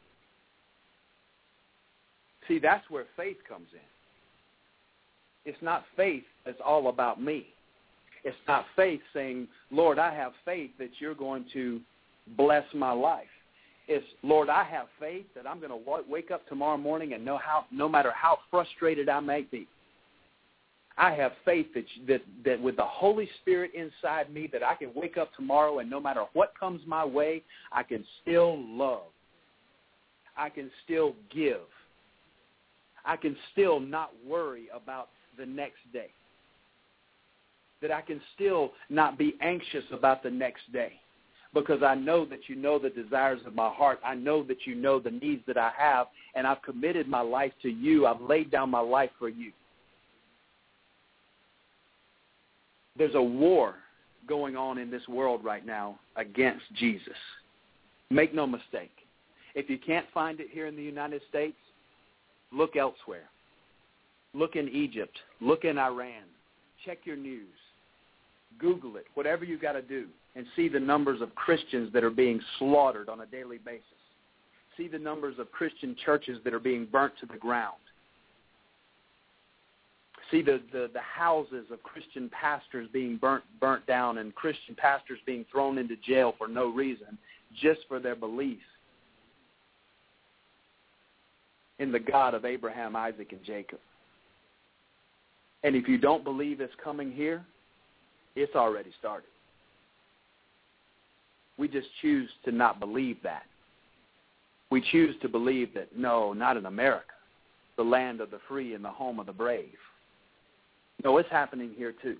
[SPEAKER 4] See, that's where faith comes in. It's not faith that's all about me. It's not faith saying, Lord, I have faith that you're going to bless my life. It's, Lord, I have faith that I'm going to wake up tomorrow morning and know how, no matter how frustrated I may be, I have faith that, that, that with the Holy Spirit inside me that I can wake up tomorrow and no matter what comes my way, I can still love. I can still give. I can still not worry about the next day. That I can still not be anxious about the next day. Because I know that you know the desires of my heart. I know that you know the needs that I have, and I've committed my life to you. I've laid down my life for you. There's a war going on in this world right now against Jesus. Make no mistake. If you can't find it here in the United States, look elsewhere. Look in Egypt. Look in Iran. Check your news. Google it, whatever you got to do, and see the numbers of Christians that are being slaughtered on a daily basis. See the numbers of Christian churches that are being burnt to the ground. See the, the, the houses of Christian pastors being burnt, burnt down and Christian pastors being thrown into jail for no reason, just for their belief in the God of Abraham, Isaac, and Jacob. And if you don't believe it's coming here, it's already started. We just choose to not believe that. We choose to believe that, no, not in America, the land of the free and the home of the brave. No, it's happening here too.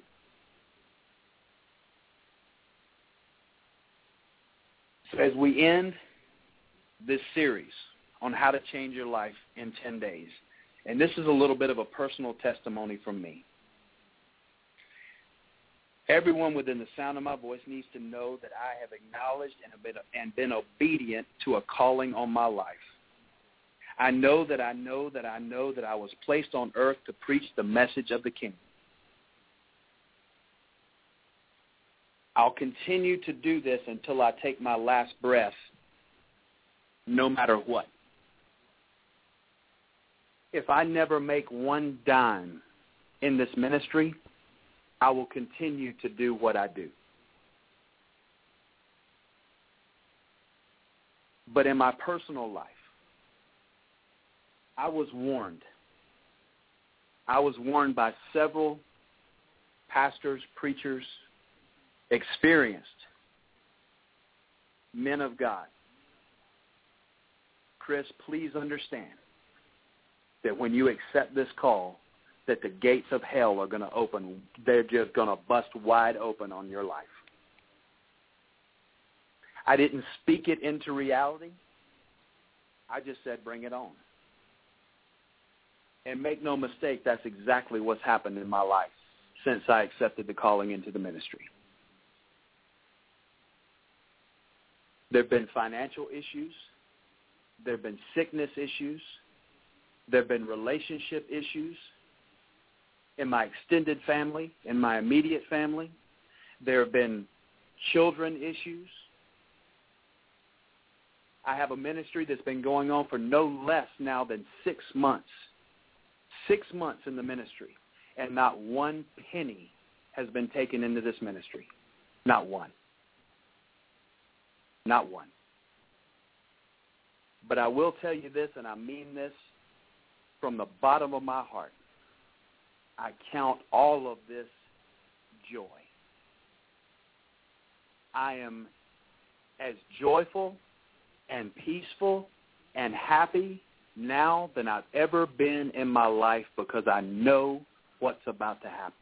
[SPEAKER 4] So as we end this series on how to change your life in ten days, and this is a little bit of a personal testimony from me. Everyone within the sound of my voice needs to know that I have acknowledged and been, and been obedient to a calling on my life. I know that I know that I know that I was placed on earth to preach the message of the kingdom. I'll continue to do this until I take my last breath, no matter what. If I never make one dime in this ministry, I will continue to do what I do. But in my personal life, I was warned. I was warned by several pastors, preachers, experienced men of God. Chris, please understand that when you accept this call, that the gates of hell are going to open. They're just going to bust wide open on your life. I didn't speak it into reality. I just said, bring it on. And make no mistake, that's exactly what's happened in my life since I accepted the calling into the ministry. There have been financial issues. There have been sickness issues. There have been relationship issues in my extended family, in my immediate family. There have been children issues. I have a ministry that's been going on for no less now than six months. Six months in the ministry, and not one penny has been taken into this ministry. Not one. Not one. But I will tell you this, and I mean this from the bottom of my heart. I count all of this joy. I am as joyful and peaceful and happy now than I've ever been in my life because I know what's about to happen.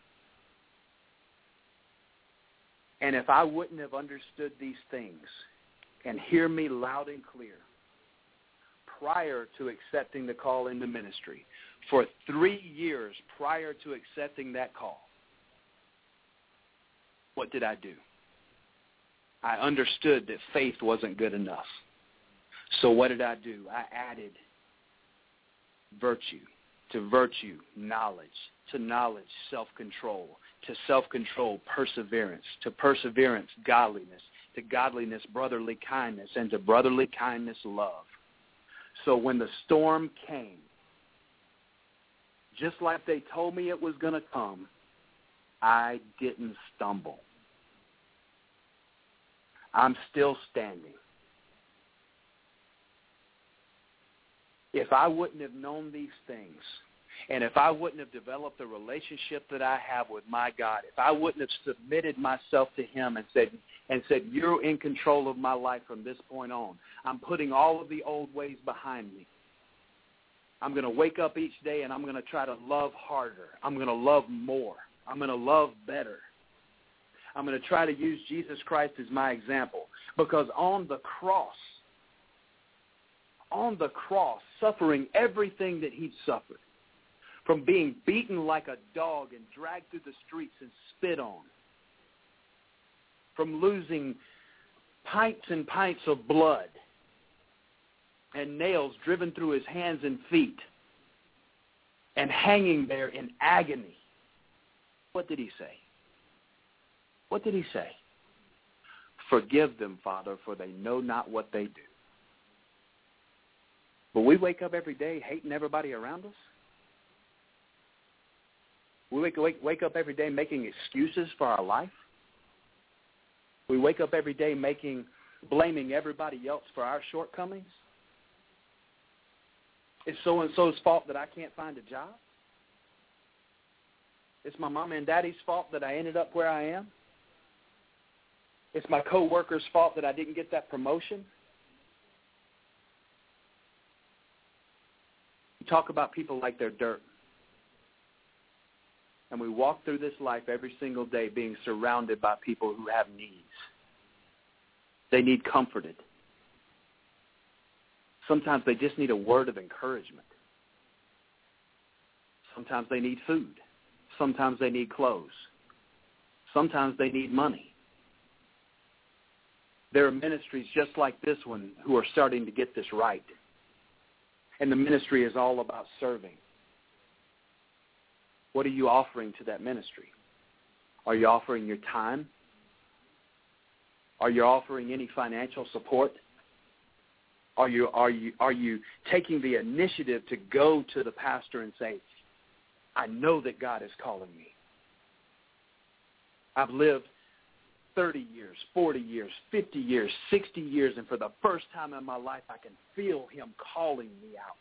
[SPEAKER 4] And if I wouldn't have understood these things and hear me loud and clear prior to accepting the call into ministry, for three years prior to accepting that call, what did I do? I understood that faith wasn't good enough. So what did I do? I added virtue, to virtue, knowledge, to knowledge, self-control, to self-control, perseverance, to perseverance, godliness, to godliness, brotherly kindness, and to brotherly kindness, love. So when the storm came, just like they told me it was going to come, I didn't stumble. I'm still standing. If I wouldn't have known these things, and if I wouldn't have developed the relationship that I have with my God, if I wouldn't have submitted myself to him and said, and said, you're in control of my life from this point on, I'm putting all of the old ways behind me. I'm going to wake up each day and I'm going to try to love harder. I'm going to love more. I'm going to love better. I'm going to try to use Jesus Christ as my example, because on the cross, on the cross, suffering everything that he'd suffered, from being beaten like a dog and dragged through the streets and spit on, from losing pints and pints of blood and nails driven through his hands and feet and hanging there in agony. What did he say? What did he say? Forgive them, Father, for they know not what they do. But we wake up every day hating everybody around us. We wake, wake, wake up every day making excuses for our life. We wake up every day making, blaming everybody else for our shortcomings. It's so-and-so's fault that I can't find a job. It's my mom and daddy's fault that I ended up where I am. It's my coworker's fault that I didn't get that promotion. We talk about people like they're dirt. And we walk through this life every single day being surrounded by people who have needs. They need comforted. Sometimes they just need a word of encouragement. Sometimes they need food. Sometimes they need clothes. Sometimes they need money. There are ministries just like this one who are starting to get this right. And the ministry is all about serving. What are you offering to that ministry? Are you offering your time? Are you offering any financial support? Are you are you are you taking the initiative to go to the pastor and say, I know that God is calling me. I've lived thirty years, forty years, fifty years, sixty years, and for the first time in my life, I can feel him calling me out.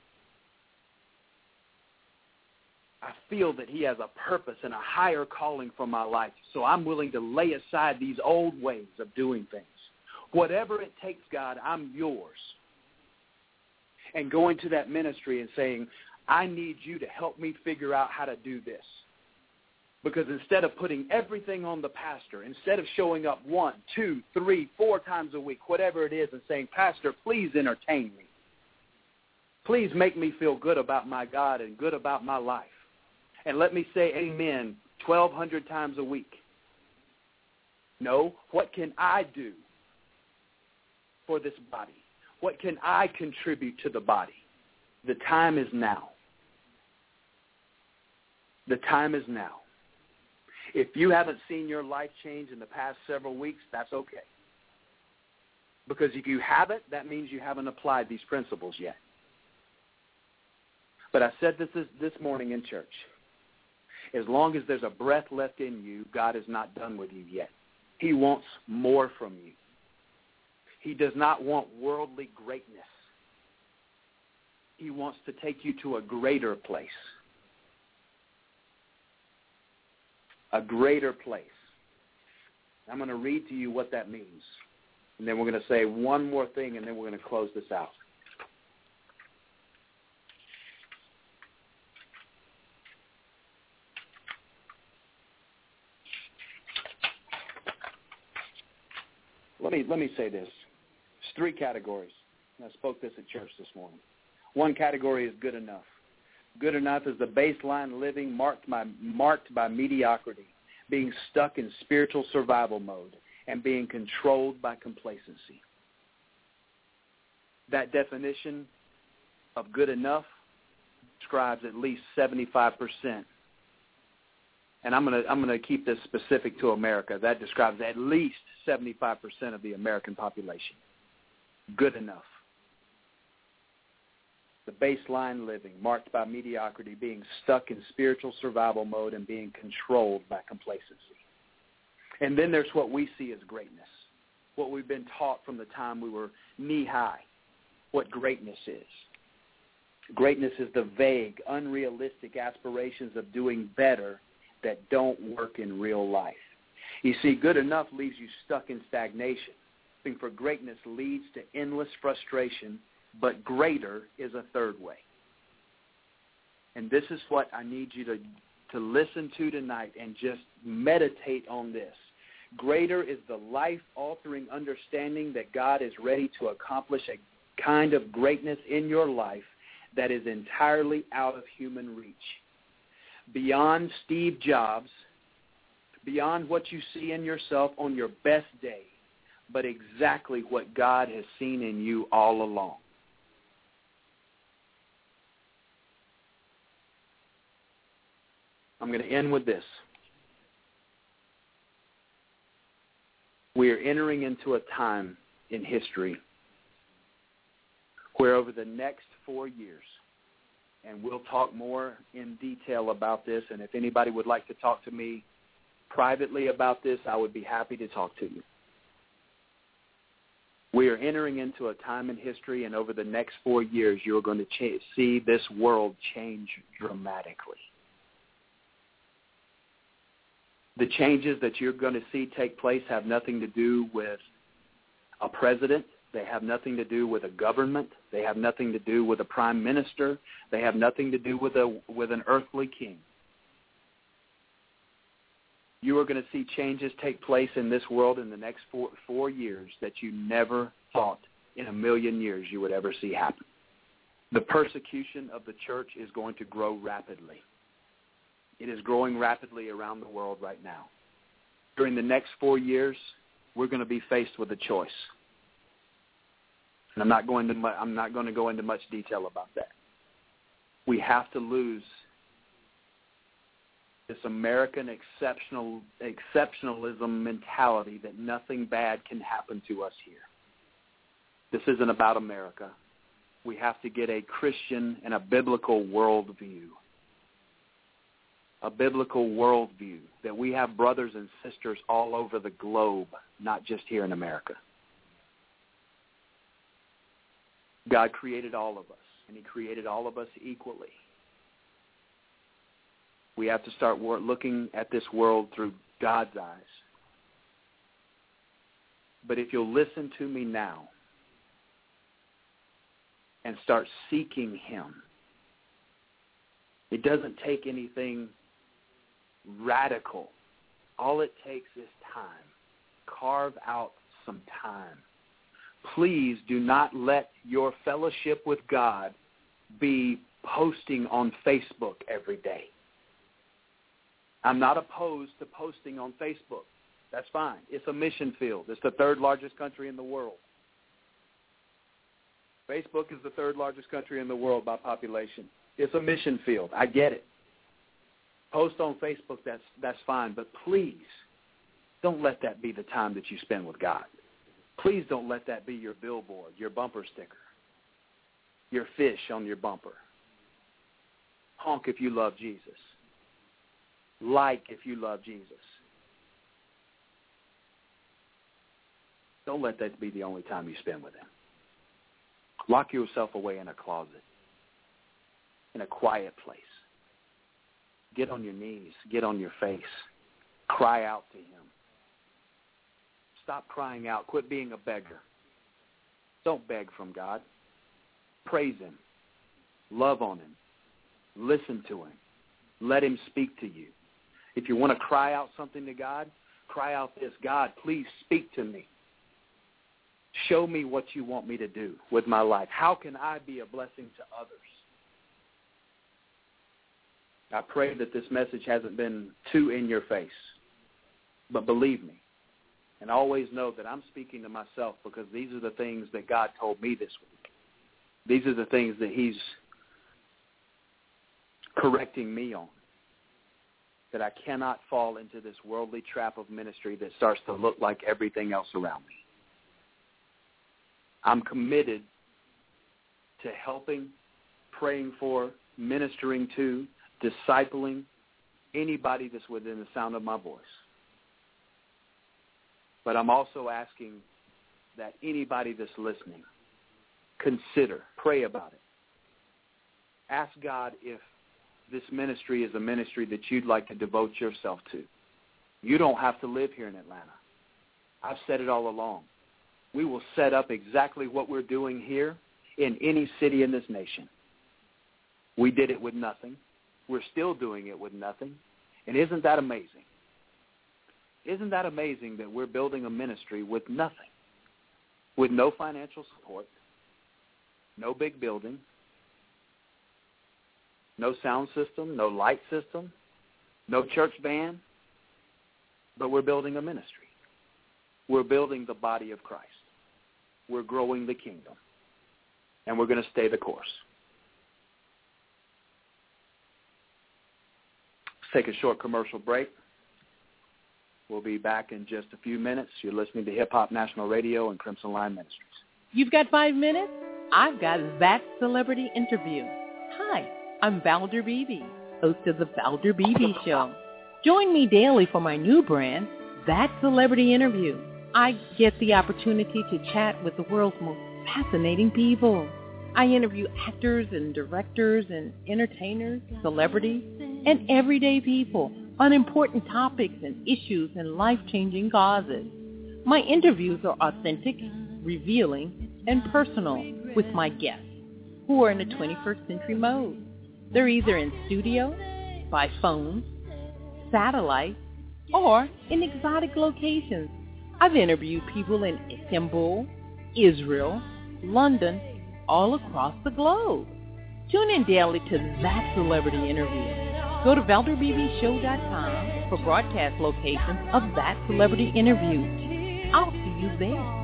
[SPEAKER 4] I feel that he has a purpose and a higher calling for my life, so I'm willing to lay aside these old ways of doing things. Whatever it takes, God, I'm yours. And going to that ministry and saying, I need you to help me figure out how to do this. Because instead of putting everything on the pastor, instead of showing up one, two, three, four times a week, whatever it is, and saying, Pastor, please entertain me. Please make me feel good about my God and good about my life. And let me say amen twelve hundred times a week. No, what can I do for this body? What can I contribute to the body? The time is now. The time is now. If you haven't seen your life change in the past several weeks, that's okay. Because if you haven't, that means you haven't applied these principles yet. But I said this this morning in church. As long as there's a breath left in you, God is not done with you yet. He wants more from you. He does not want worldly greatness. He wants to take you to a greater place. A greater place. I'm going to read to you what that means. And then we're going to say one more thing, and then we're going to close this out. Let me let me say this. It's three categories. I spoke this at church this morning. One category is good enough. Good enough is the baseline living marked by, marked by mediocrity, being stuck in spiritual survival mode, and being controlled by complacency. That definition of good enough describes at least seventy-five percent. And I'm going to I'm going to keep this specific to America. That describes at least seventy-five percent of the American population. Good enough. The baseline living, marked by mediocrity, being stuck in spiritual survival mode and being controlled by complacency. And then there's what we see as greatness, what we've been taught from the time we were knee-high, what greatness is. Greatness is the vague, unrealistic aspirations of doing better that don't work in real life. You see, good enough leaves you stuck in stagnation. Hoping for greatness leads to endless frustration, but greater is a third way. And this is what I need you to, to listen to tonight and just meditate on this. Greater is the life-altering understanding that God is ready to accomplish a kind of greatness in your life that is entirely out of human reach. Beyond Steve Jobs, beyond what you see in yourself on your best day, but exactly what God has seen in you all along. I'm going to end with this. We are entering into a time in history where over the next four years, and we'll talk more in detail about this, and if anybody would like to talk to me privately about this, I would be happy to talk to you. We are entering into a time in history, and over the next four years, you're going to ch- see this world change dramatically. The changes that you're going to see take place have nothing to do with a president. They have nothing to do with a government. They have nothing to do with a prime minister. They have nothing to do with a with an earthly king. You are going to see changes take place in this world in the next four, four years that you never thought in a million years you would ever see happen. The persecution of the church is going to grow rapidly. It is growing rapidly around the world right now. during the next four years, we're going to be faced with a choice. And I'm not going to mu- I'm not going to go into much detail about that. We have to lose this American exceptional exceptionalism mentality that nothing bad can happen to us here. This isn't about America. We have to get a Christian and a biblical worldview. A biblical worldview that we have brothers and sisters all over the globe, not just here in America. God created all of us, and he created all of us equally. We have to start looking at this world through God's eyes. But if you'll listen to me now and start seeking him, it doesn't take anything radical. All it takes is time. Carve out some time. Please do not let your fellowship with God be posting on Facebook every day. I'm not opposed to posting on Facebook. That's fine. It's a mission field. It's the third largest country in the world. Facebook is the third largest country in the world by population. It's a mission field. I get it. Post on Facebook, that's that's fine. But please, don't let that be the time that you spend with God. Please don't let that be your billboard, your bumper sticker, your fish on your bumper. Honk if you love Jesus. Like if you love Jesus. Don't let that be the only time you spend with him. Lock yourself away in a closet, in a quiet place. Get on your knees. Get on your face. Cry out to him. Stop crying out. Quit being a beggar. Don't beg from God. Praise him. Love on him. Listen to him. Let him speak to you. If you want to cry out something to God, cry out this: God, please speak to me. Show me what you want me to do with my life. How can I be a blessing to others? I pray that this message hasn't been too in your face. But believe me, and always know that I'm speaking to myself, because these are the things that God told me this week. These are the things that he's correcting me on. That I cannot fall into this worldly trap of ministry that starts to look like everything else around me. I'm committed to helping, praying for, ministering to, discipling anybody that's within the sound of my voice. But I'm also asking that anybody that's listening, consider, pray about it. Ask God if this ministry is a ministry that you'd like to devote yourself to. You don't have to live here in Atlanta. I've said it all along. We will set up exactly what we're doing here in any city in this nation. We did it with nothing. We're still doing it with nothing. And isn't that amazing? Isn't that amazing that we're building a ministry with nothing, with no financial support, no big building, no sound system, no light system, no church band, but we're building a ministry. We're building the body of Christ. We're growing the kingdom, and we're going to stay the course. Let's take a short commercial break. We'll be back in just a few minutes. You're listening to Hip Hop National Radio and Crimson Line Ministries.
[SPEAKER 15] You've got five minutes? I've got that celebrity interview. Hi, I'm Valder Beebe, host of the Valder Beebe Show. Join me daily for my new brand, That Celebrity Interview. I get the opportunity to chat with the world's most fascinating people. I interview actors and directors and entertainers, celebrities, and everyday people on important topics and issues and life-changing causes. My interviews are authentic, revealing, and personal with my guests, who are in the twenty-first century mode. They're either in studio, by phone, satellite, or in exotic locations. I've interviewed people in Istanbul, Israel, London, all across the globe. Tune in daily to That Celebrity Interview. Go to valder b b show dot com for broadcast locations of That Celebrity Interview. I'll see you there.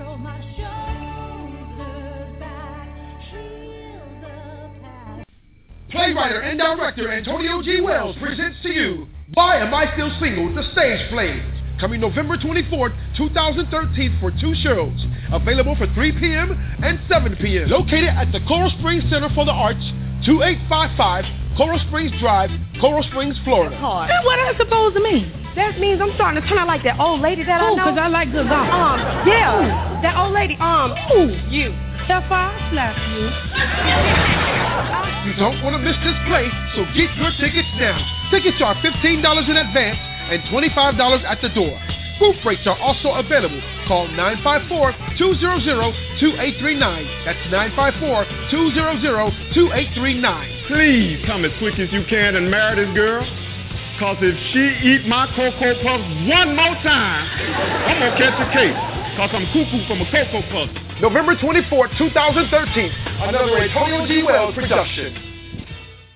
[SPEAKER 7] Playwriter and director Antonio G. Wells presents to you Why Am I Still Single? The Stage Plays, coming November twenty-fourth, twenty thirteen for two shows, available for three p.m. and seven p.m. Located at the Coral Springs Center for the Arts, twenty-eight fifty-five Coral Springs Drive, Coral Springs, Florida.
[SPEAKER 9] And what that supposed to mean? That means I'm starting to turn out like that old lady that
[SPEAKER 8] Ooh,
[SPEAKER 9] I know.
[SPEAKER 8] because I like good gossip.
[SPEAKER 9] Um, yeah, Ooh. that old lady, um,
[SPEAKER 8] Ooh,
[SPEAKER 9] you.
[SPEAKER 8] If I slap you.
[SPEAKER 7] You don't want to miss this play, so get your tickets now. Tickets are fifteen dollars in advance and twenty-five dollars at the door. Booth rates are also available. Call nine five four, two hundred, two eight three nine. That's nine five four, two hundred, two eight three nine.
[SPEAKER 10] Please come as quick as you can and marry this girl. Cause if she eat my Cocoa Puffs one more time, I'm gonna catch a case. Cause I'm cuckoo from a Cocoa Puff.
[SPEAKER 7] November twenty-fourth, twenty thirteen. Another Antonio G. Wells production.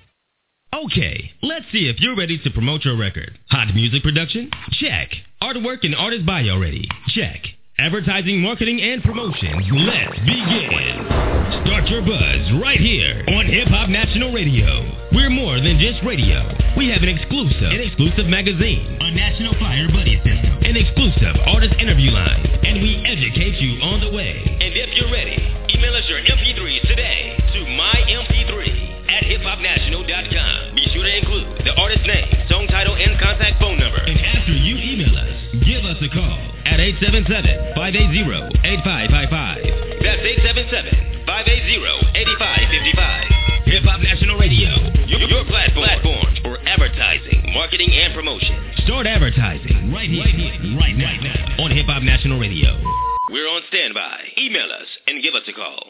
[SPEAKER 16] Okay, let's see if you're ready to promote your record. Hot music production? Check. Artwork and artist bio ready? Check. Advertising, marketing, and promotions. Let's begin. Start your buzz right here on Hip Hop National Radio. We're more than just radio. We have an exclusive, an exclusive magazine, a national flyer buddy system, an exclusive artist interview line, and we educate you on the way. And if you're ready, email us your M P threes today to my M P three at hip hop national dot com. Be sure to include the artist name, song title, and contact phone number. And after you email us, give us a call at eight seven seven, five eight zero, eight five five five. That's eight seven seven, five eight zero, eight five five five. Hip Hop National Radio, your, your platform, platform for advertising, marketing, and promotion. Start advertising right here, right, here, right, now, right now on Hip Hop National Radio. We're on standby. Email us and give us a call.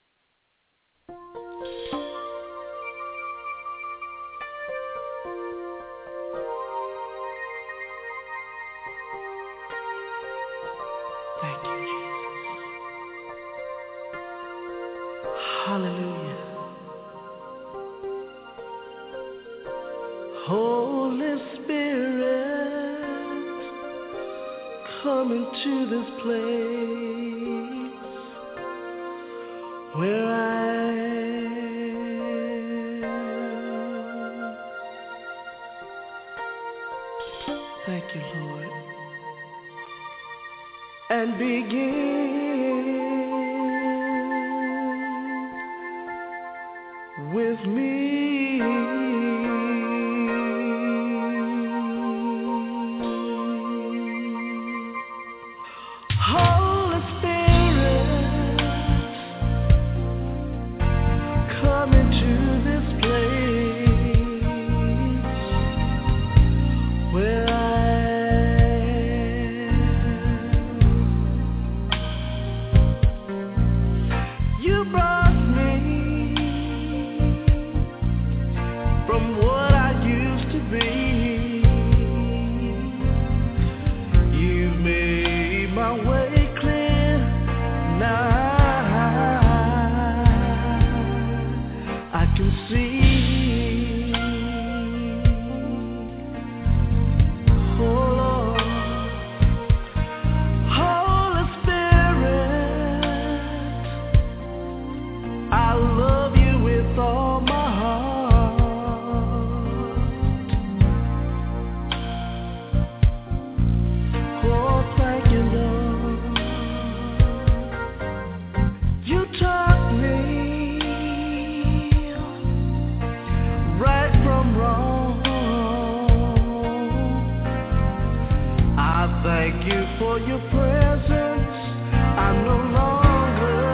[SPEAKER 17] Thank you, Jesus. Hallelujah. Holy Spirit, come into this place where I am. Thank you, Lord. And begin with me. Holy Spirit, come into this place where you brought me from what I used to be. You've made my way clear. Now I can see. Oh Lord, Holy Spirit, I love you with all my heart. Oh, thank you, Lord. You taught me right from wrong. I thank you for your presence. I'm no longer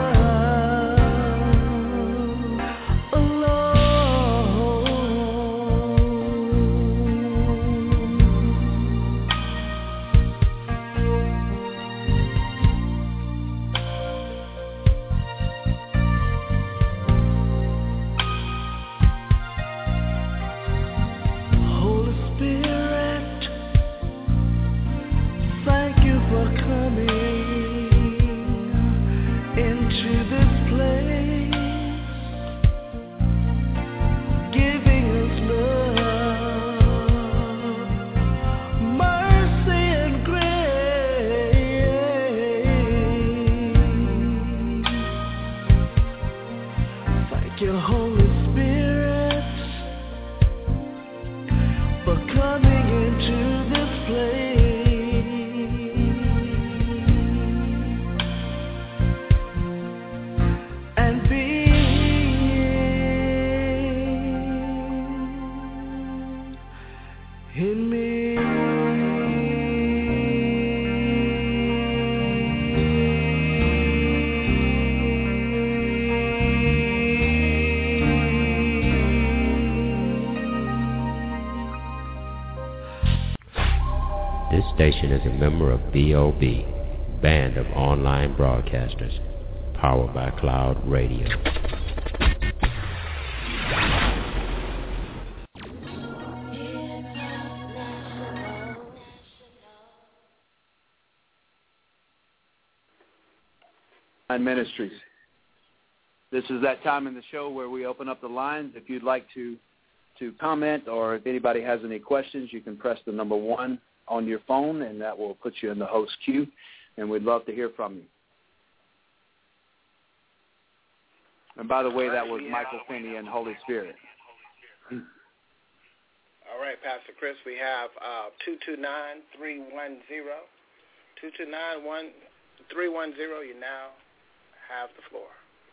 [SPEAKER 17] Holy Spirit, thank you for coming.
[SPEAKER 14] This station is a member of B O B, Band of Online Broadcasters, powered by Cloud Radio.
[SPEAKER 4] Ministries. This is that time in the show where we open up the lines. If you'd like to to comment, or if anybody has any questions, you can press the number one on your phone, and that will put you in the host queue, and we'd love to hear from you. And by the way, that was Michael Finney and Holy Spirit.
[SPEAKER 18] All right, Pastor Chris, we have uh, two two nine, three one zero. two two nine, three one zero. You now have the floor.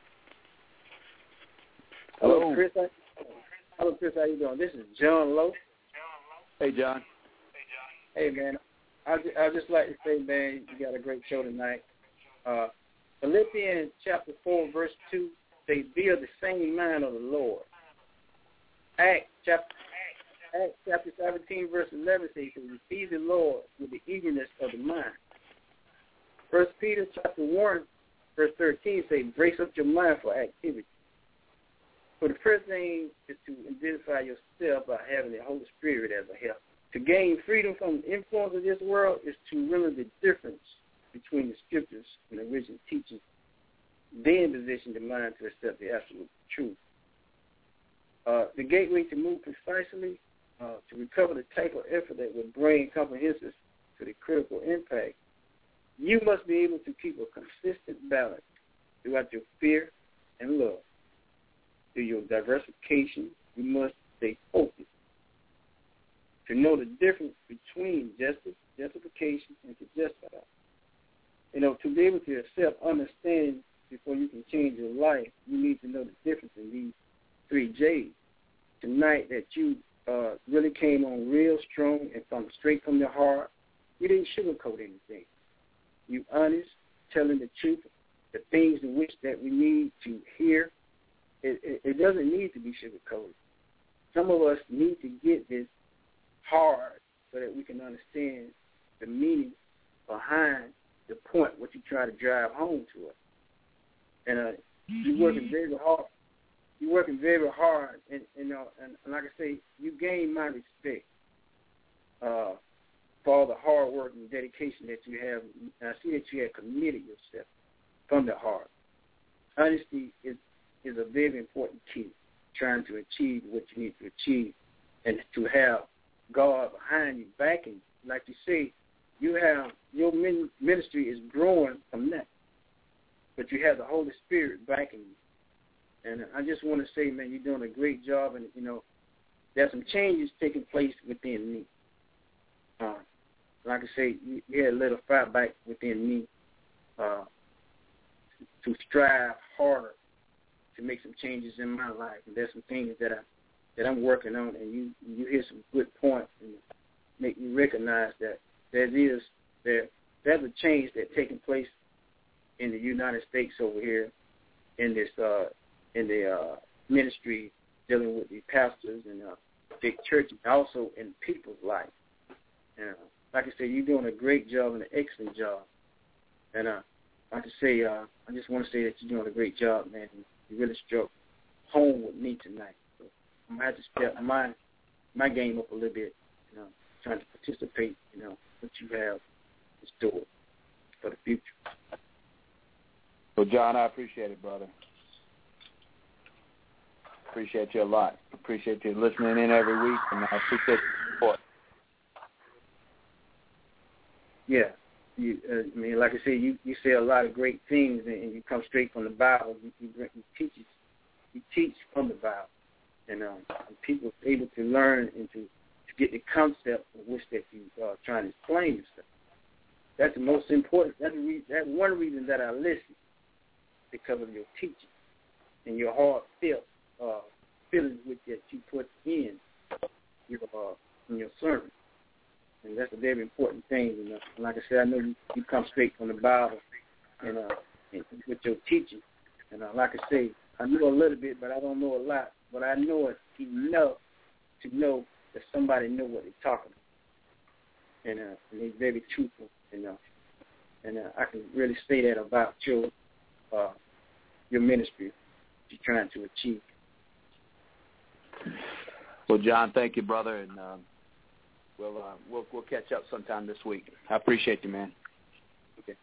[SPEAKER 19] Hello, Hello Chris. Hello, Chris. How you doing? This is John Lowe.
[SPEAKER 4] Hey, John.
[SPEAKER 19] Hey, man. I I just like to say, man, you got a great show tonight. Uh, Philippians chapter four, verse two, they be of the same mind of the Lord. Acts chapter Acts chapter seventeen, verse eleven says, receive the Lord with the eagerness of the mind. First Peter chapter one, verse thirteen says, brace up your mind for activity. So the first thing is to identify yourself by having the Holy Spirit as a help. To gain freedom from the influence of this world is to remember the difference between the scriptures and the original teaching, then position the mind to accept the absolute truth. Uh, the gateway to move precisely, uh, to recover the type of effort that would bring comprehensive to the critical impact, you must be able to keep a consistent balance throughout your fear and love. Through your diversification, you must stay focused. To know the difference between justice, justification, and to justify. You know, to be able to accept, understand before you can change your life, you need to know the difference in these three J's. Tonight that you uh, really came on real strong and from straight from the heart, you didn't sugarcoat anything. You honest, telling the truth, the things in which that we need to hear. It, it, it doesn't need to be sugarcoated. Some of us need to get this hard so that we can understand the meaning behind the point what you try to drive home to us. And uh, you're working very hard. You're working very hard, and you know, and, and like I say, you gain my respect uh, for all the hard work and dedication that you have. And I see that you have committed yourself from the heart. Honesty is is a very important key, trying to achieve what you need to achieve, and to have God behind you, backing you. Like you say, you have your ministry is growing from that, but you have the Holy Spirit backing you. And I just want to say, man, you're doing a great job, and you know, there's some changes taking place within me. Uh, like I say, you, you had a little fight back within me uh, to strive harder to make some changes in my life, and there's some things that I that I'm working on, and you you hear some good points and make me recognize that there is there there's a change that's taking place in the United States over here in this uh, in the uh, ministry dealing with the pastors and uh, big churches, also in people's life. And uh, like I said, you're doing a great job and an excellent job. And uh, like I say, uh, I just want to say that you're doing a great job, man. You really struck home with me tonight. So I'm gonna have to step my my game up a little bit, you know, trying to participate, you know, what you have in store for the future.
[SPEAKER 4] Well, John, I appreciate it, brother. Appreciate you a lot. Appreciate you listening in every week, and I appreciate your support.
[SPEAKER 19] Yeah. You, uh, I mean, like I said, you, you say a lot of great things, and, and you come straight from the Bible. You, you, you teach you teach from the Bible, and, um, and people are able to learn and to, to get the concept of which that you are uh, trying to explain yourself. That's the most important. That's, the re- that's one reason that I listen, because of your teaching and your heartfelt uh, feelings with that you put in your uh, in your sermon. And that's a very important thing. You know? And like I said, I know you, you come straight from the Bible and, uh, and with your teaching. And uh, like I say, I know a little bit, but I don't know a lot. But I know it enough to know that somebody know what they're talking and, uh, and he's very truthful, and uh, and uh, I can really say that about your uh, your ministry you're trying to achieve.
[SPEAKER 4] Well, John, thank you, brother, and uh, we'll uh, we'll we'll catch up sometime this week. I appreciate you, man.
[SPEAKER 19] Okay.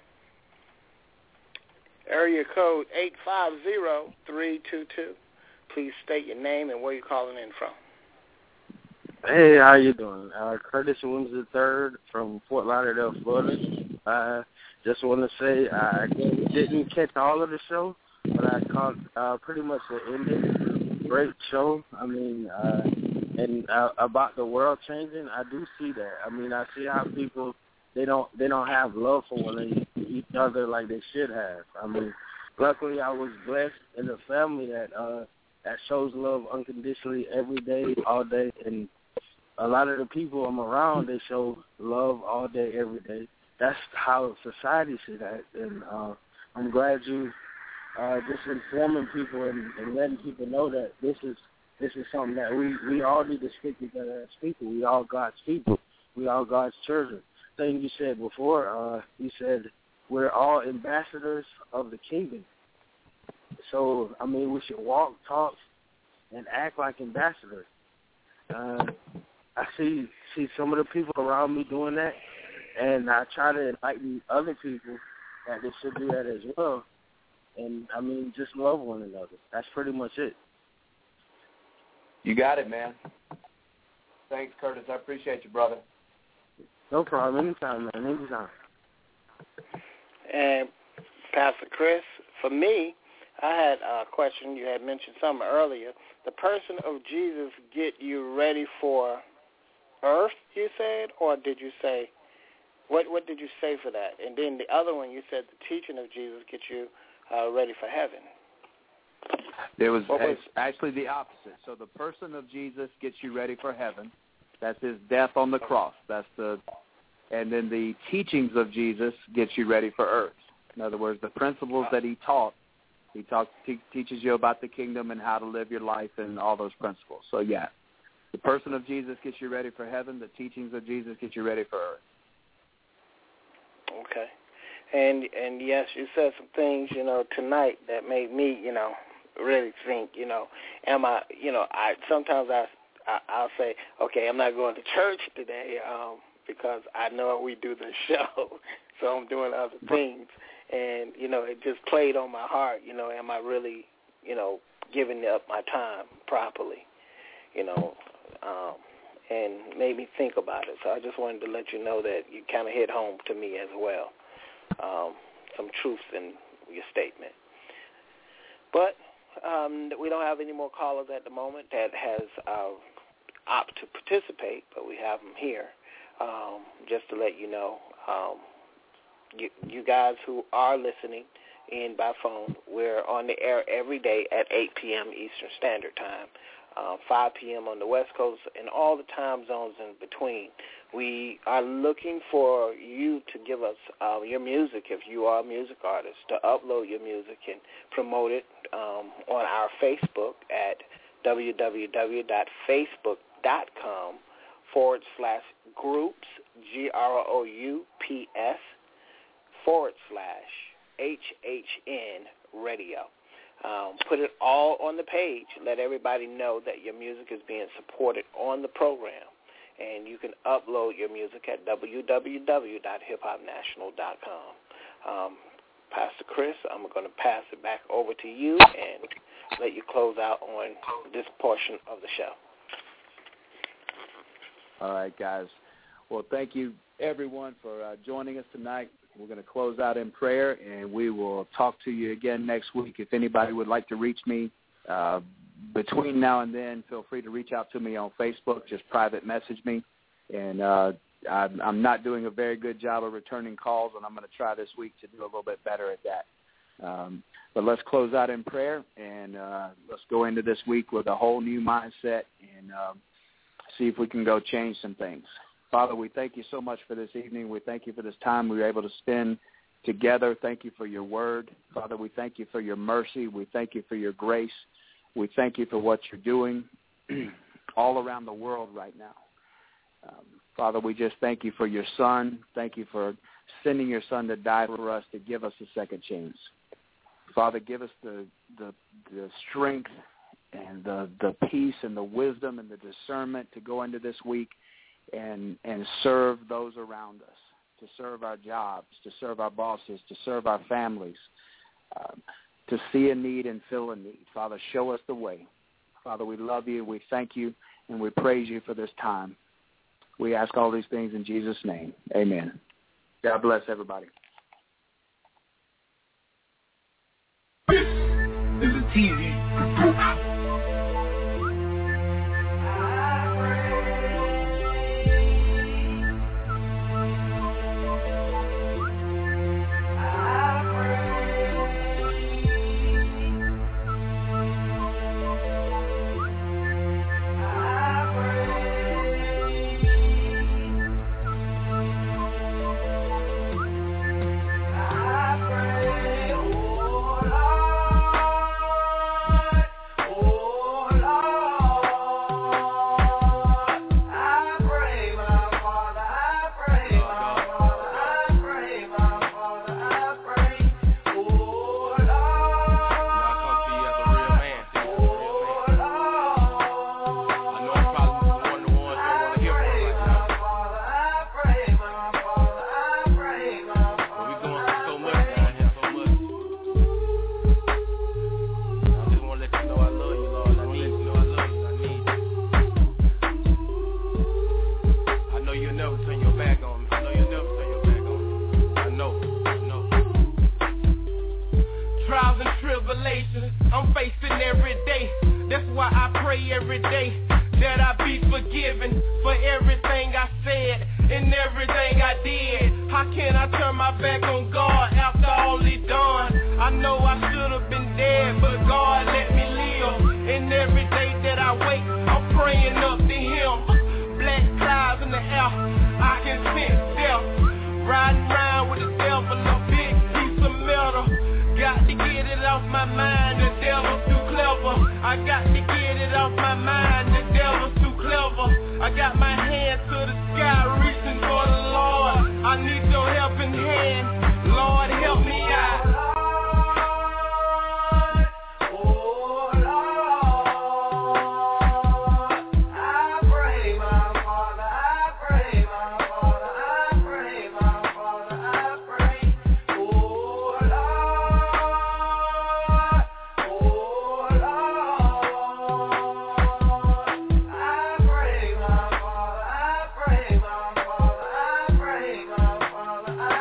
[SPEAKER 18] Area code eight five zero, three two two. Please state your name and where you're calling in from.
[SPEAKER 20] Hey, how you doing? Uh, Curtis Williams the third from Fort Lauderdale, Florida. Uh, just want to say I didn't catch all of the show, but I caught uh, pretty much the ending. Great show. I mean, uh, and uh, about the world changing, I do see that. I mean, I see how people they don't they don't have love for one each other like they should have. I mean, luckily I was blessed in a family that uh, that shows love unconditionally every day, all day, and a lot of the people I'm around, they show love all day, every day. That's how society should act, and uh, I'm glad you uh, just informing people and, and letting people know that this is this is something that we, we all need to stick together as people. We all God's people. We all God's children. Thing you said before, uh, you said we're all ambassadors of the kingdom. So, I mean, we should walk, talk, and act like ambassadors. Uh, I see see some of the people around me doing that, and I try to enlighten other people that they should do that as well. And, I mean, just love one another. That's pretty much it.
[SPEAKER 4] You got it, man. Thanks, Curtis. I appreciate you, brother.
[SPEAKER 20] No problem. Anytime, man. Anytime.
[SPEAKER 18] And, Pastor Chris, for me, I had a question. You had mentioned something earlier. The person of Jesus get you ready for earth, you said, or did you say, what What did you say for that? And then the other one, you said the teaching of Jesus gets you uh, ready for heaven.
[SPEAKER 4] There was,
[SPEAKER 18] was
[SPEAKER 4] actually the opposite. So the person of Jesus gets you ready for heaven. That's his death on the cross. That's the, and then the teachings of Jesus gets you ready for earth. In other words, the principles that he taught, he talks, te- teaches you about the kingdom and how to live your life and all those principles. So, yeah, the person of Jesus gets you ready for heaven. The teachings of Jesus get you ready for earth.
[SPEAKER 18] Okay. And, and yes, you said some things, you know, tonight that made me, you know, really think, you know, am I, you know, I sometimes I, I, I'll say, okay, I'm not going to church today um, because I know we do the show, so I'm doing other things. And, you know, it just played on my heart, you know, am I really, you know, giving up my time properly, you know, um, and made me think about it. So I just wanted to let you know that you kind of hit home to me as well, um, some truth in your statement. But um, we don't have any more callers at the moment that has uh, opted to participate, but we have them here um, just to let you know. Um, You, you guys who are listening in by phone, we're on the air every day at eight p.m. Eastern Standard Time, uh, five p.m. on the West Coast, and all the time zones in between. We are looking for you to give us uh, your music, if you are a music artist, to upload your music and promote it um, on our Facebook at www.facebook.com forward slash groups, G R O U P S, forward slash H H N radio. Um, put it all on the page. Let everybody know that your music is being supported on the program. And you can upload your music at w w w dot hip hop national dot com. Um, Pastor Chris, I'm going to pass it back over to you and let you close out on this portion of the show.
[SPEAKER 4] All right, guys. Well, thank you, everyone, for uh, joining us tonight. We're going to close out in prayer, and we will talk to you again next week. If anybody would like to reach me uh, between now and then, feel free to reach out to me on Facebook. Just private message me. And uh, I'm, I'm not doing a very good job of returning calls, and I'm going to try this week to do a little bit better at that. Um, but let's close out in prayer, and uh, let's go into this week with a whole new mindset and um, see if we can go change some things. Father, we thank you so much for this evening. We thank you for this time we were able to spend together. Thank you for your word. Father, we thank you for your mercy. We thank you for your grace. We thank you for what you're doing all around the world right now. Um, Father, we just thank you for your son. Thank you for sending your son to die for us, to give us a second chance. Father, give us the the, the strength and the, the peace and the wisdom and the discernment to go into this week and and serve those around us, to serve our jobs, to serve our bosses, to serve our families, um, to see a need and fill a need. Father, show us the way. Father, we love you, we thank you, and we praise you for this time. We ask all these things in Jesus' name. Amen. God bless everybody.
[SPEAKER 6] This is a T V.
[SPEAKER 5] Father, I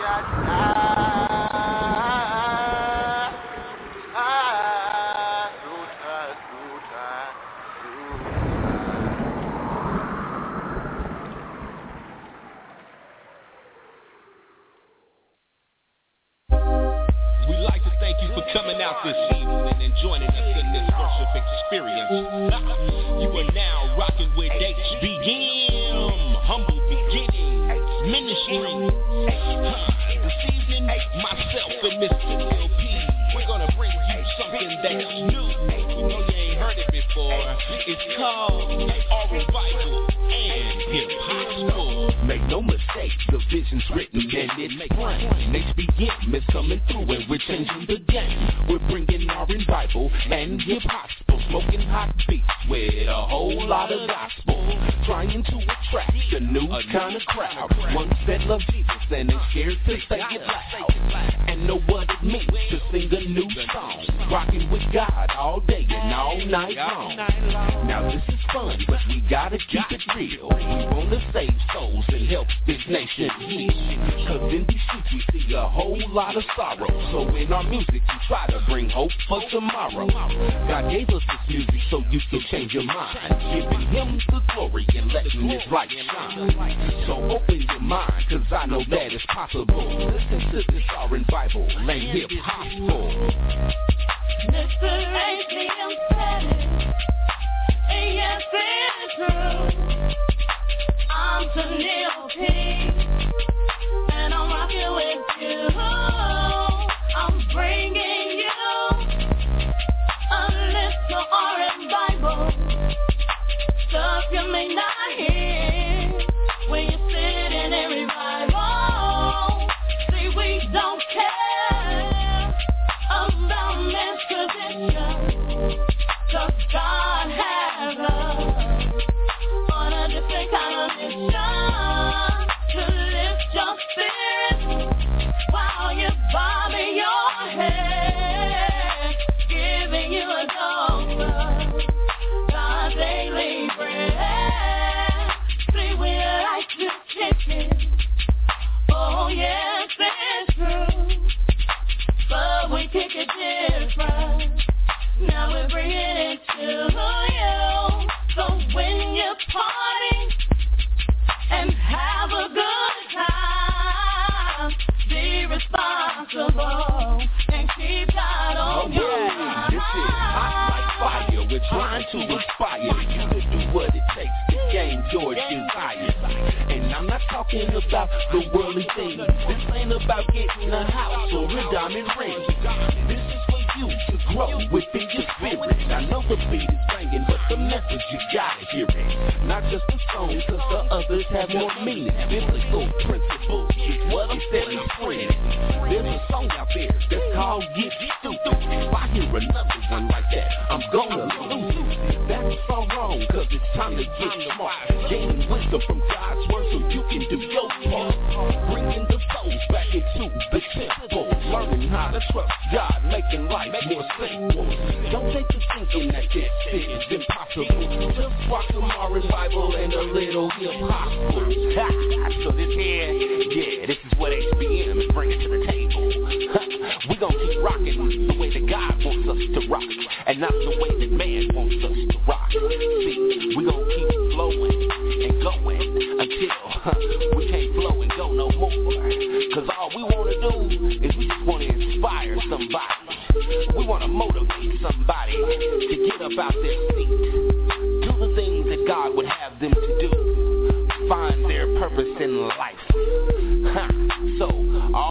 [SPEAKER 21] Coming out this evening and joining us in this worship experience. You are now rocking with H B M, Humble Beginnings Ministry. This evening, myself and Mister L P, we're gonna bring you something that's new. You know you ain't heard it before. It's called Our Revival and Hip Hop.
[SPEAKER 22] Make no mistake, the vision's written and it's plain. H B M is coming through and we're changing the game. We're bringing our revival and hip hop, smoking hot beats with a whole lot of gospel, trying to attract a new kind of crowd, ones that love Jesus and ain't scared to say it loud, and know what it means to sing a new song, rocking with God all day and all night long. Now this is fun, but we gotta keep it real. We wanna save souls and help this nation heal, cause in these streets we see a whole lot of sorrow, so in our music we try to bring hope for tomorrow. God gave us this music so you can change your mind, giving him the glory and letting his light shine. So open your mind, cause I know that it's possible. Listen to this R and Bible and hip hop.
[SPEAKER 23] Mister H B M said it, and yes it's true. I'm Tennille P, and I'm rocking with you. I'm bringing you a little R and Bible, stuff you may not hear when you're sitting in revival. See, we don't care about men's tradition, cause God has us on a different kind of mission, to lift your spirit while you're bobbing your head, giving you a dose of God's daily bread. See, we like to kick it, oh yes, it's true, but we kick it different. Now we're bringing it to you, so when you party and have a good time, be responsible and keep God on
[SPEAKER 22] okay.
[SPEAKER 23] your mind.
[SPEAKER 22] This is hot like fire. We're trying to inspire you to do what it takes to gain your desires. And I'm not talking about the worldly things. This ain't about getting a house or a diamond ring. This is for you to grow within your spirit. I know the beat is banging, but the message you gotta hear it. Not just the songs, cause the others have more meaning. Biblical principles is what I'm setting free. There's a song out there that's called Get Stupid. If I hear another one like that, I'm gonna lose it. That's all wrong, cause it's time to get smart. Gaining wisdom from God's word so you can do your part. Bringing the souls back into the temple. Learning how to trust God, making life more simple. Don't take the thinking that this is impossible. Just rock some R and Bible and a little hip hop. So this here, yeah, this is what H B M is bringing to the table. We gon' keep rocking the way that God wants us to rock, and not the way that man wants us to rock. See, we gon' keep flowing and going until huh, we can't flow and go no more. Cause all we wanna do is we just wanna inspire somebody. We wanna motivate somebody to get up out their seat, do the things that God would have them to do, find their purpose in life. Huh. So all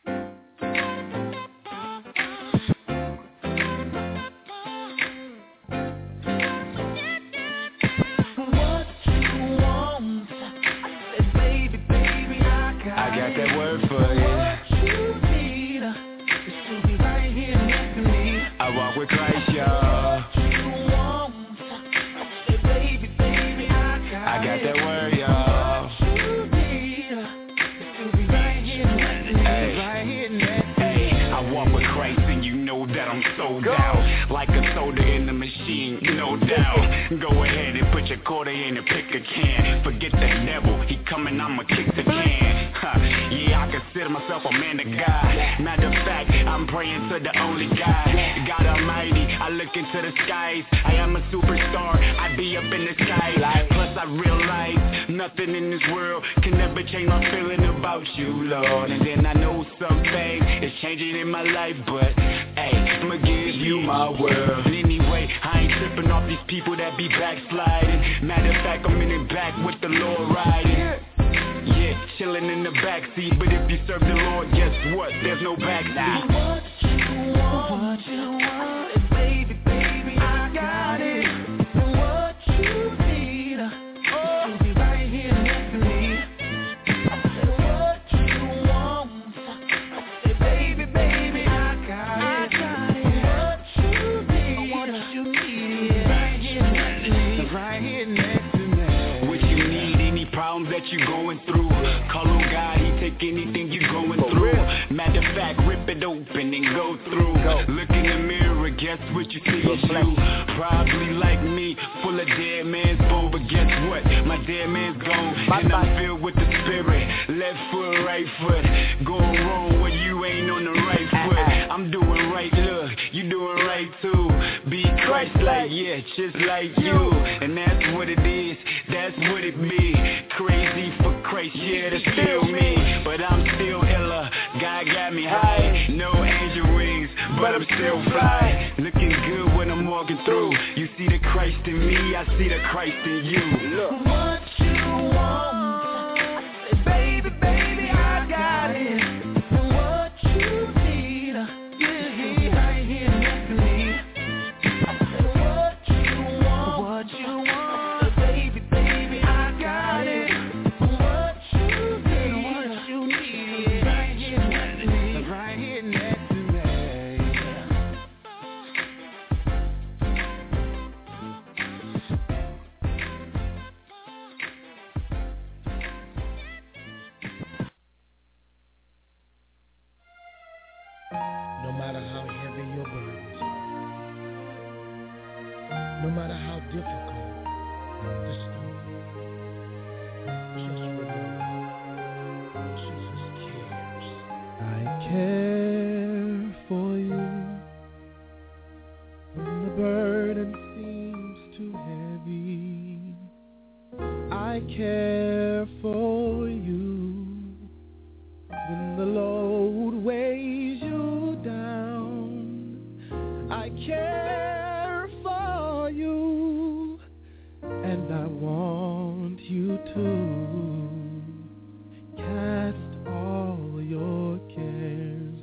[SPEAKER 24] I got that word for you. What you need is to be right here next to me. I walk with Christ, y'all. What you want? I say, baby, baby, I got I got that word, y'all. What you need is to be right here next to me. Hey. Right here next to me. Hey. I walk with Christ and you know that I'm sold out. Like a soda in the machine, no doubt. Go ahead and put your quarter in and pick a can. Forget the devil, he coming, I'ma kick the can. Huh. Yeah, I I consider myself a man of God. Matter of fact, I'm praying to the only God, God Almighty. I look into the skies, I am a superstar, I be up in the sky. Plus I realize nothing in this world can never change my feeling about you, Lord. And then I know something is changing in my life, but hey, I'ma give you my world. Anyway, I ain't tripping off these people that be backsliding. Matter of fact, I'm in the back with the Lord riding. Yeah, chilling in the backseat, but if you serve the Lord, guess what? There's no backseat.
[SPEAKER 17] What you want, what you want, and baby, baby, I got it. And what you need, oh, is right here next to me. I said, what you want, I said, baby, baby, I got it. I got it. What you need, what you need, is right here next to me. Right here next to me.
[SPEAKER 24] What you need, any problems that you're going through, call on God, he take anything you're going through. Matter of fact, rip it open and go through. Look in the mirror, guess what you see is you. Probably like me, full of dead man's bone, but guess what? My dead man's gone, and I'm filled with the spirit. Left foot, right foot, going wrong when you ain't on the right foot. I'm doing right, look, you doing right too. Be Christ-like, yeah, just like you. And that's what it is, that's what it be. Crazy for Christ, yeah, that's still me. But I'm still iller, God got me high. No angel wings, but I'm still fly. Looking good when I'm walking through. You see the Christ in me, I see the Christ in you. Look.
[SPEAKER 17] What you want, I said, baby, baby, I got it. And what you need, yeah, right here next to me. I said, what you want, what you want, baby, baby, I got it. And what you need, what you need, right here next to me, right here next to me.
[SPEAKER 13] No matter how heavy your burdens, no matter how difficult the storm, just remember, Jesus cares. I care for you when the burden seems too heavy. I care for you when the load weighs you down. I care for you, and I want you to cast all your cares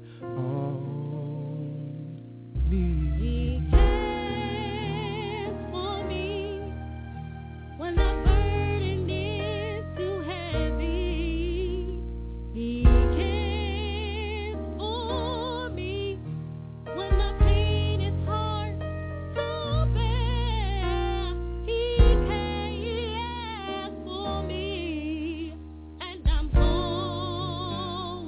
[SPEAKER 13] on me.
[SPEAKER 23] He cares for me when the burden is too heavy. He cares for me when the pain is hard to bear. He cares for me, and I'm going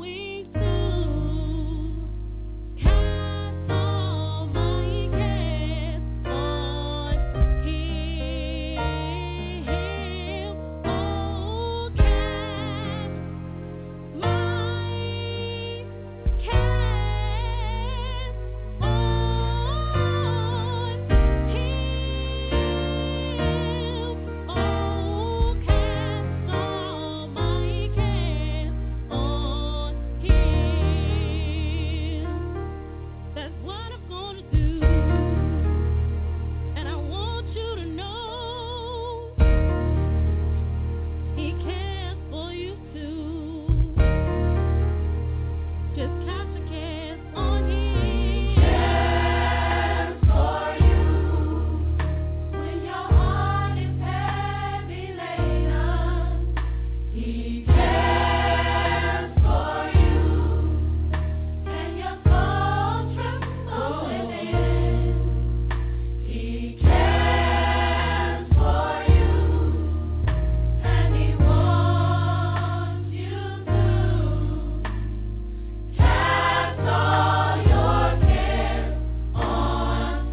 [SPEAKER 23] to cast all my cares on Him. Oh, cast my cares on Him. Oh, cast all my cares on Him. That's what I'm gonna do, and I want you to know He cares for you too. Just cast the cares on Him. Cares for you when your heart is heavy laden. He cares for you and your soul trembles within. He cares for you, and He wants you to cast all your cares on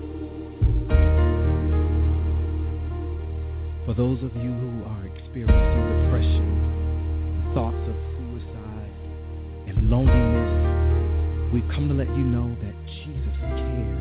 [SPEAKER 23] Him.
[SPEAKER 13] For those of you who are experiencing
[SPEAKER 1] we've come to let you know that Jesus cares.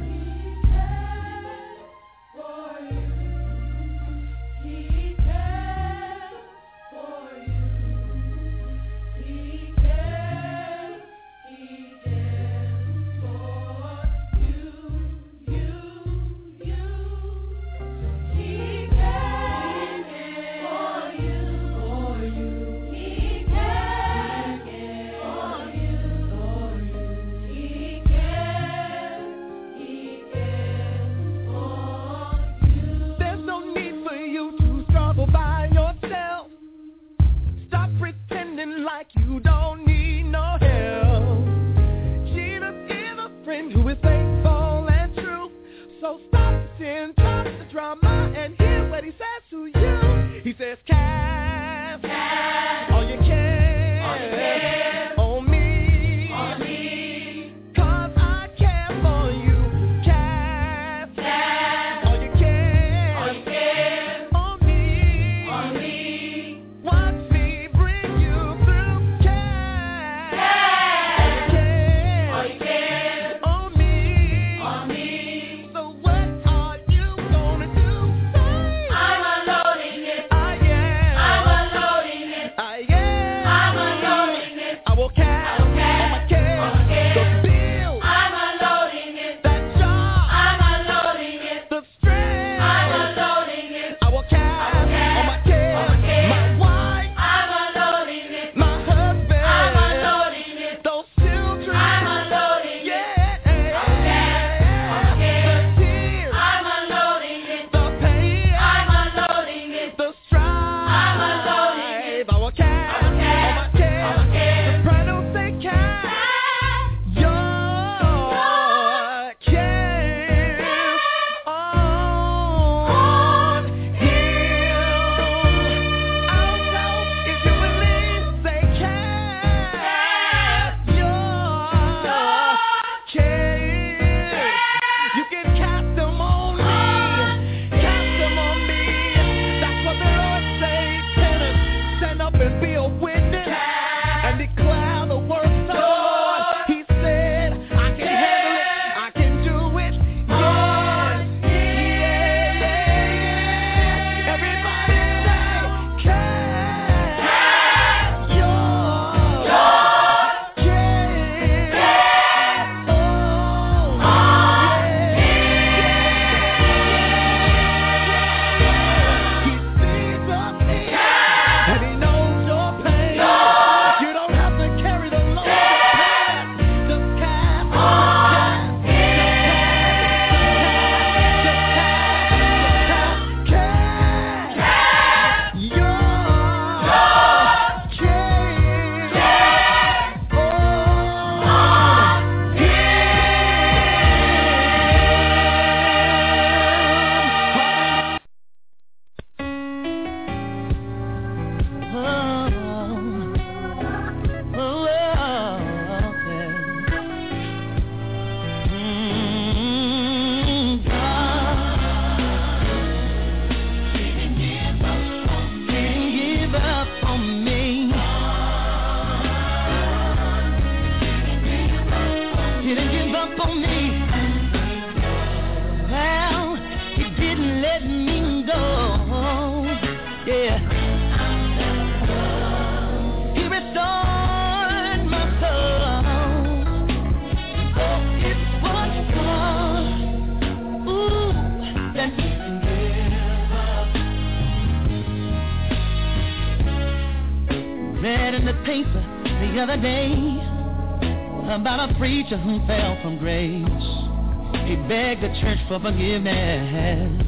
[SPEAKER 2] Preacher who fell from grace. He begged the church for forgiveness.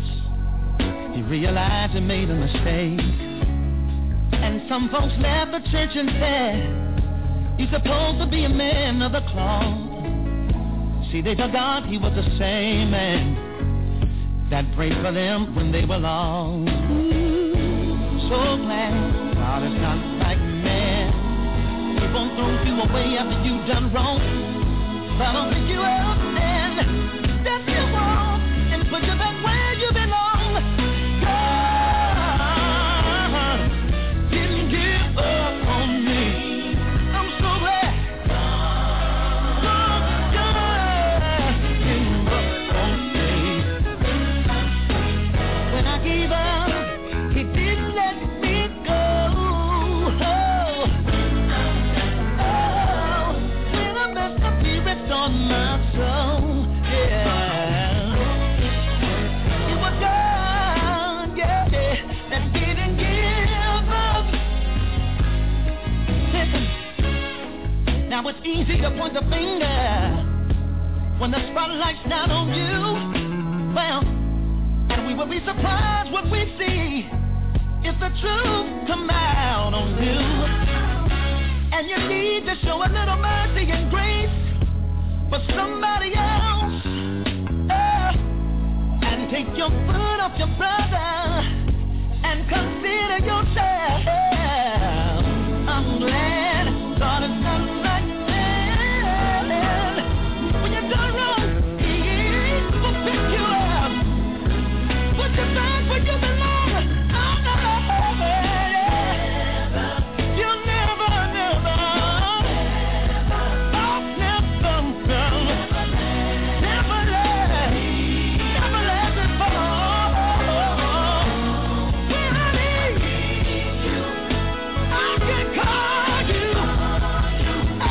[SPEAKER 2] He realized he made a mistake. And some folks left the church and said, he's supposed to be a man of the cloth. See, they forgot he was the same man that prayed for them when they were lost. So glad God is not like man. He won't throw you away after you've done wrong. But I'll pick you up and step you wrong and put you back where you belong. God didn't give up on me. I'm so glad God easy to point the finger when the spotlight's down on you. Well, and we will be surprised what we see if the truth come out on you. And you need to show a little mercy and grace for somebody else. Oh, and take your foot off your brother and consider yourself. I'm glad God has done right then. When you're done wrong, He will pick you up, put you back where you belong. Oh, no, yeah. You'll never, never, oh, never, never, never let, never let it fall. When I need you, I can call you. Oh,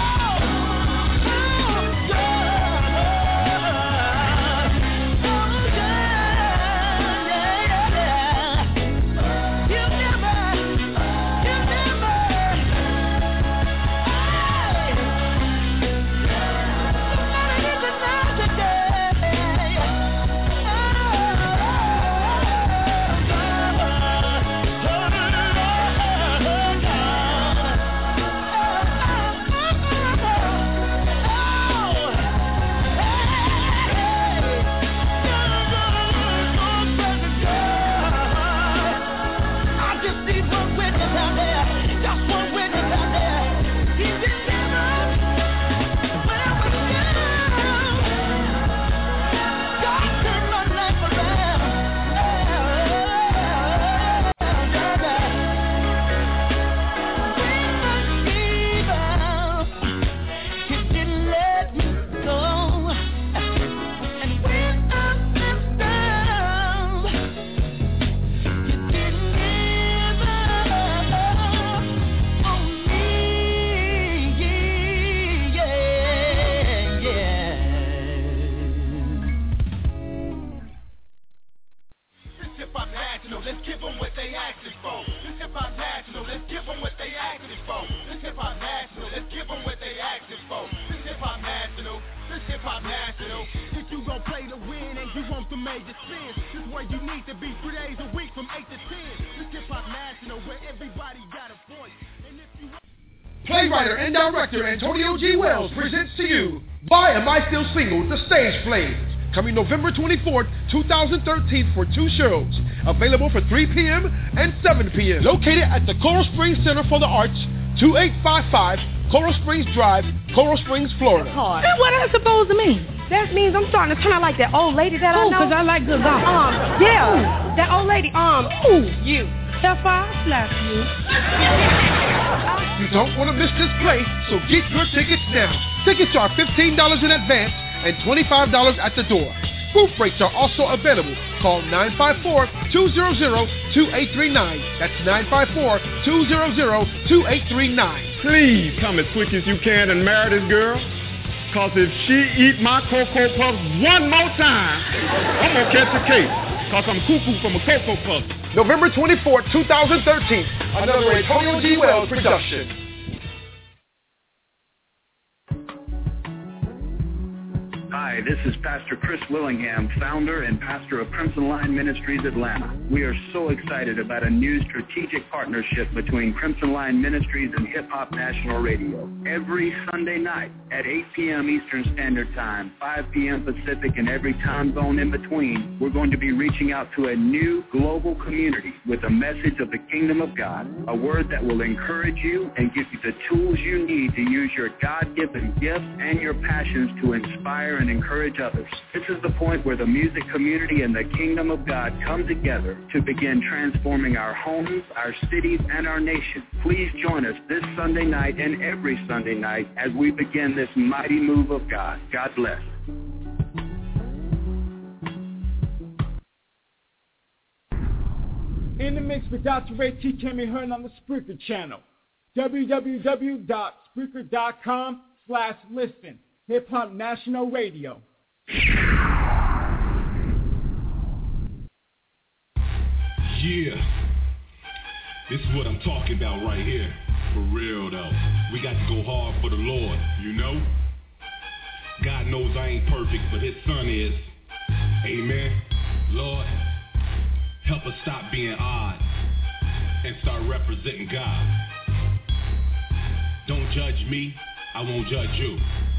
[SPEAKER 2] oh, yeah. Oh, yeah, yeah, yeah. You never, you never, hey. Somebody needs to know today. I just need one witness out there, just one witness out there. He delivered where we stand. God turned my life around. He didn't let me go. And when I messed up, you didn't give up on me. Yeah, yeah.
[SPEAKER 5] This hip hop national, let's give them what they asking for. This hip hop national, let's give them what they asking for. This hip hop national, let's give them what they asking for. This hip hop national, this hip hop national.
[SPEAKER 6] If you gon' play to win and you want the major spins, this is where you need to be three days a week from eight to ten. This hip hop national where everybody got a voice. And if you
[SPEAKER 7] Playwriter and director Antonio G. Wells presents to you Why Am I Still Single? The Stage Plays. Coming November twenty-fourth, twenty thirteen for two shows. Available for three p.m. and seven p.m. Located at the Coral Springs Center for the Arts, twenty-eight fifty-five Coral Springs Drive, Coral Springs, Florida.
[SPEAKER 9] And what that's supposed to mean? That means I'm starting to turn out like that old lady that I
[SPEAKER 8] Oh,
[SPEAKER 9] know.
[SPEAKER 8] 'cause I like good gospel.
[SPEAKER 9] Um, yeah, that old lady. Um, ooh, you.
[SPEAKER 8] If I slap you.
[SPEAKER 7] You don't want to miss this play, so get your tickets now. Tickets are fifteen dollars in advance and twenty-five dollars at the door. Booth rates are also available. Call nine five four, two hundred, two eight three nine. That's nine five four, two hundred, two eight three nine.
[SPEAKER 10] Please come as quick as you can and marry this girl. Cause if she eat my Cocoa Puffs one more time, I'm gonna catch a case. Cause I'm cuckoo from a Cocoa Puff.
[SPEAKER 7] November twenty-fourth, twenty thirteen. Another Antonio G. Wells production.
[SPEAKER 3] Hi, this is Pastor Chris Willingham, founder and pastor of Crimson Line Ministries Atlanta. We are so excited about a new strategic partnership between Crimson Line Ministries and Hip Hop National Radio. Every Sunday night at eight p.m. Eastern Standard Time, five p.m. Pacific, and every time zone in between, we're going to be reaching out to a new global community with a message of the kingdom of God, a word that will encourage you and give you the tools you need to use your God-given gifts and your passions to inspire and encourage others. This is the point where the music community and the kingdom of God come together to begin transforming our homes, our cities, and our nation. Please join us this Sunday night and every Sunday night as we begin this mighty move of God. God bless.
[SPEAKER 13] In the mix with Doctor Ray T. can be heard on the Spreaker channel. www.spreaker.com slash listen. Hip Hop National Radio.
[SPEAKER 11] Yeah. This is what I'm talking about right here.
[SPEAKER 21] for real though. We got to go hard for the Lord, you know? God knows I ain't perfect, but his son is. Amen. Lord, help us stop being odd and start representing God. Don't judge me, I won't judge you.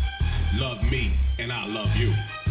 [SPEAKER 21] Love me, and I love you.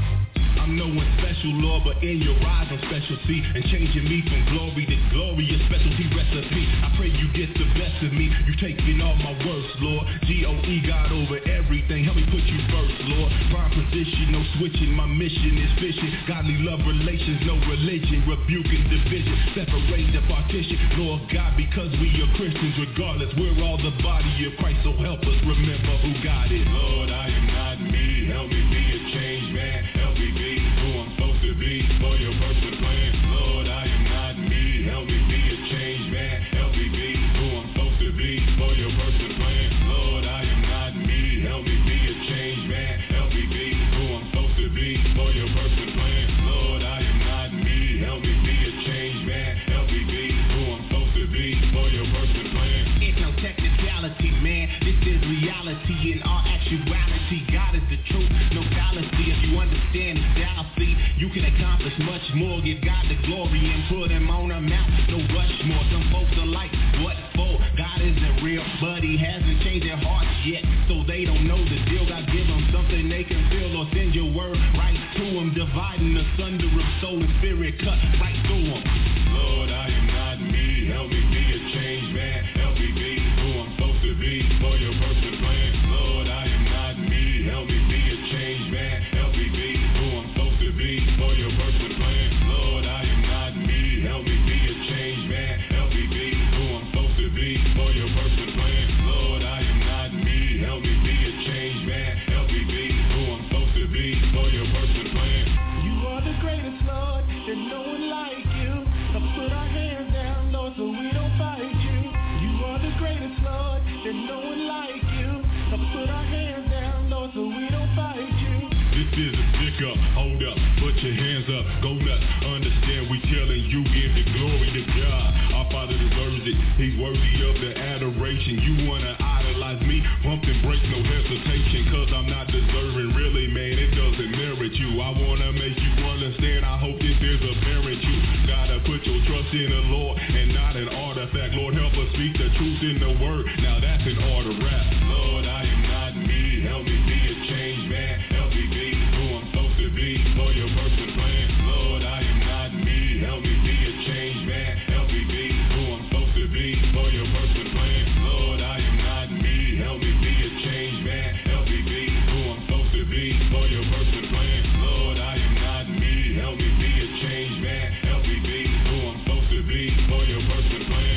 [SPEAKER 21] I'm no one special, Lord, but in your eyes I'm special, see, and changing me from glory to glory, a specialty recipe. I pray you get the best of me. You taking all my worst, Lord. G O E, God over everything. Help me put you first, Lord. Prime position, no switching. My mission is fishing. Godly love relations, no religion. Rebuking division, separate the partition. Lord God, because we are Christians, regardless, we're all the body of Christ. So help us remember who God is. Lord, I am not me. Help me be a change man. Help me be who I'm supposed to be for your perfect plan. Lord, I am not me. Help me be a change man. Help me be who I'm supposed to be for your perfect plan. Lord, I am not me. Help me be a change man. Help me be who I'm supposed to be for your perfect plan. Lord, I am not me. Help me be a change man. Help me be who I'm supposed to be for your perfect plan. It's no technicality, man. This is reality in all actuality. God is the truth, no fallacy. If you understand the fallacy, you can accomplish much more. Give God the glory and put him on a mount. No rush more. Some folks are like, what for? God isn't real, but he hasn't changed their hearts yet, so they don't know the deal. God give them something they can feel, or send your word right to them, dividing the thunder of soul and spirit, cut right through them. Lord, I am not me. Help me be a change man. Help me be who I'm supposed to be for your perfect plan. Lord, I am not me. Help me be a change man. Help me be who I'm supposed to be for your perfect plan. Lord, I am not me. Help me be a change man. Help me be who I'm supposed to be for your perfect plan. Lord, I am not me. Help me be a change man. Help me be who I'm supposed to be for your perfect plan.
[SPEAKER 17] You are the greatest, Lord. There's no one like you. Let's put our hands down, Lord, so we don't fight you. You are the greatest, Lord. There's no one like you. Let's put our hands down, Lord, so we don't fight you.
[SPEAKER 21] This is a stick up, hold up, put your hands up, go nuts, understand we telling you, give the glory to God. Our Father deserves it, he's worthy of the adoration. You wanna idolize me, pump and break, no hesitation, cause I'm not deserving, really man, it doesn't merit you. I wanna make you understand, I hope this is apparent. You gotta put your trust in the Lord and not an artifact. Lord, help us speak the truth in the word, now that's an order rap. Lord, I am not me, help me be a change man, help me be who I'm supposed to be for your perfect plan. Lord, I am not me. Help me be a change man. Help me be who I'm supposed to be for your perfect plan. Lord, I am not me. Help me be a change man. Help me be who I'm supposed to be for your perfect plan. Lord, I am not me. Help me be a change man. Help me be who I'm supposed to be for your perfect plan.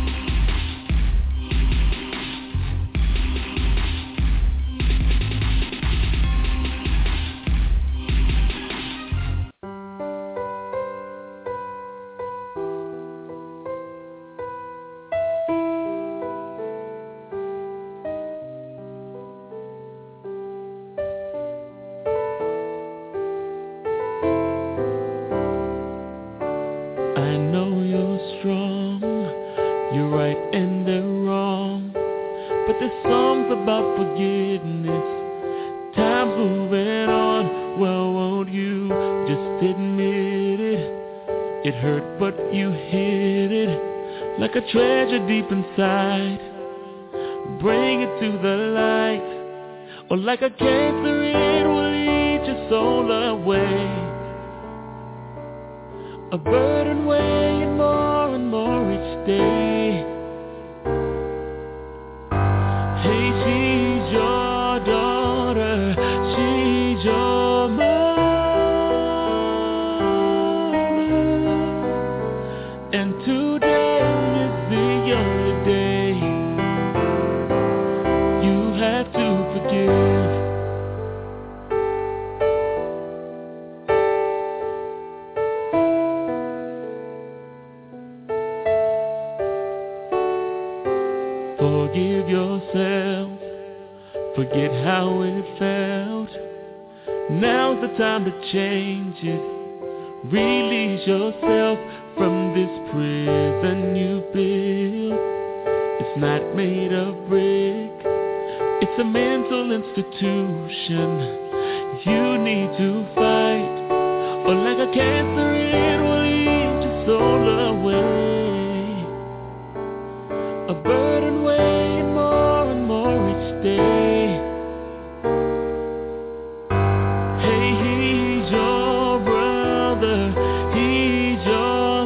[SPEAKER 17] I know you're strong, you're right and they're wrong, but this song's about forgiveness, time's moving on, well won't you just admit it, it hurt but you hid it, like a treasure deep inside, bring it to the light, or like a cancer it will eat your soul away. A burden weighing more and more each day. Hey, she's your daughter, she's your mama, and today is the only day you have to forgive. Forgive yourself, forget how it felt. Now's the time to change it. Release yourself from this prison you built. It's
[SPEAKER 2] not made of brick. It's a mental institution you need to fight, or like a cancer it will eat your soul away. A burden weighing more and more each day. Hey, he's your brother, he's your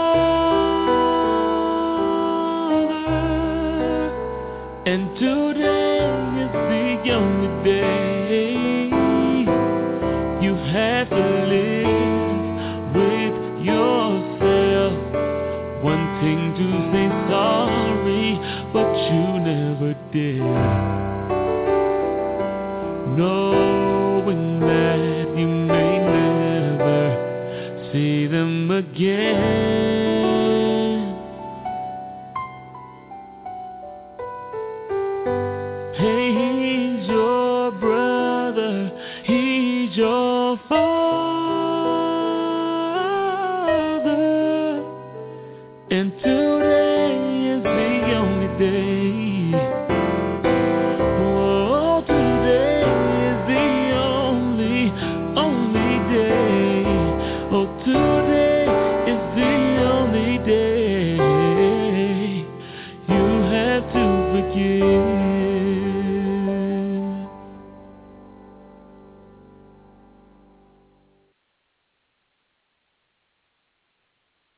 [SPEAKER 2] father, and today is the only day you have to live with yourself, wanting to say sorry, but you never did, knowing that you may never see them again. Hey, he's your brother, he's your father, and today is the only day. Oh, today is the only, only day. Oh, today is the only day you have to forgive.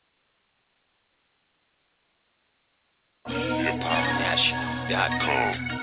[SPEAKER 11] hip hop national dot com.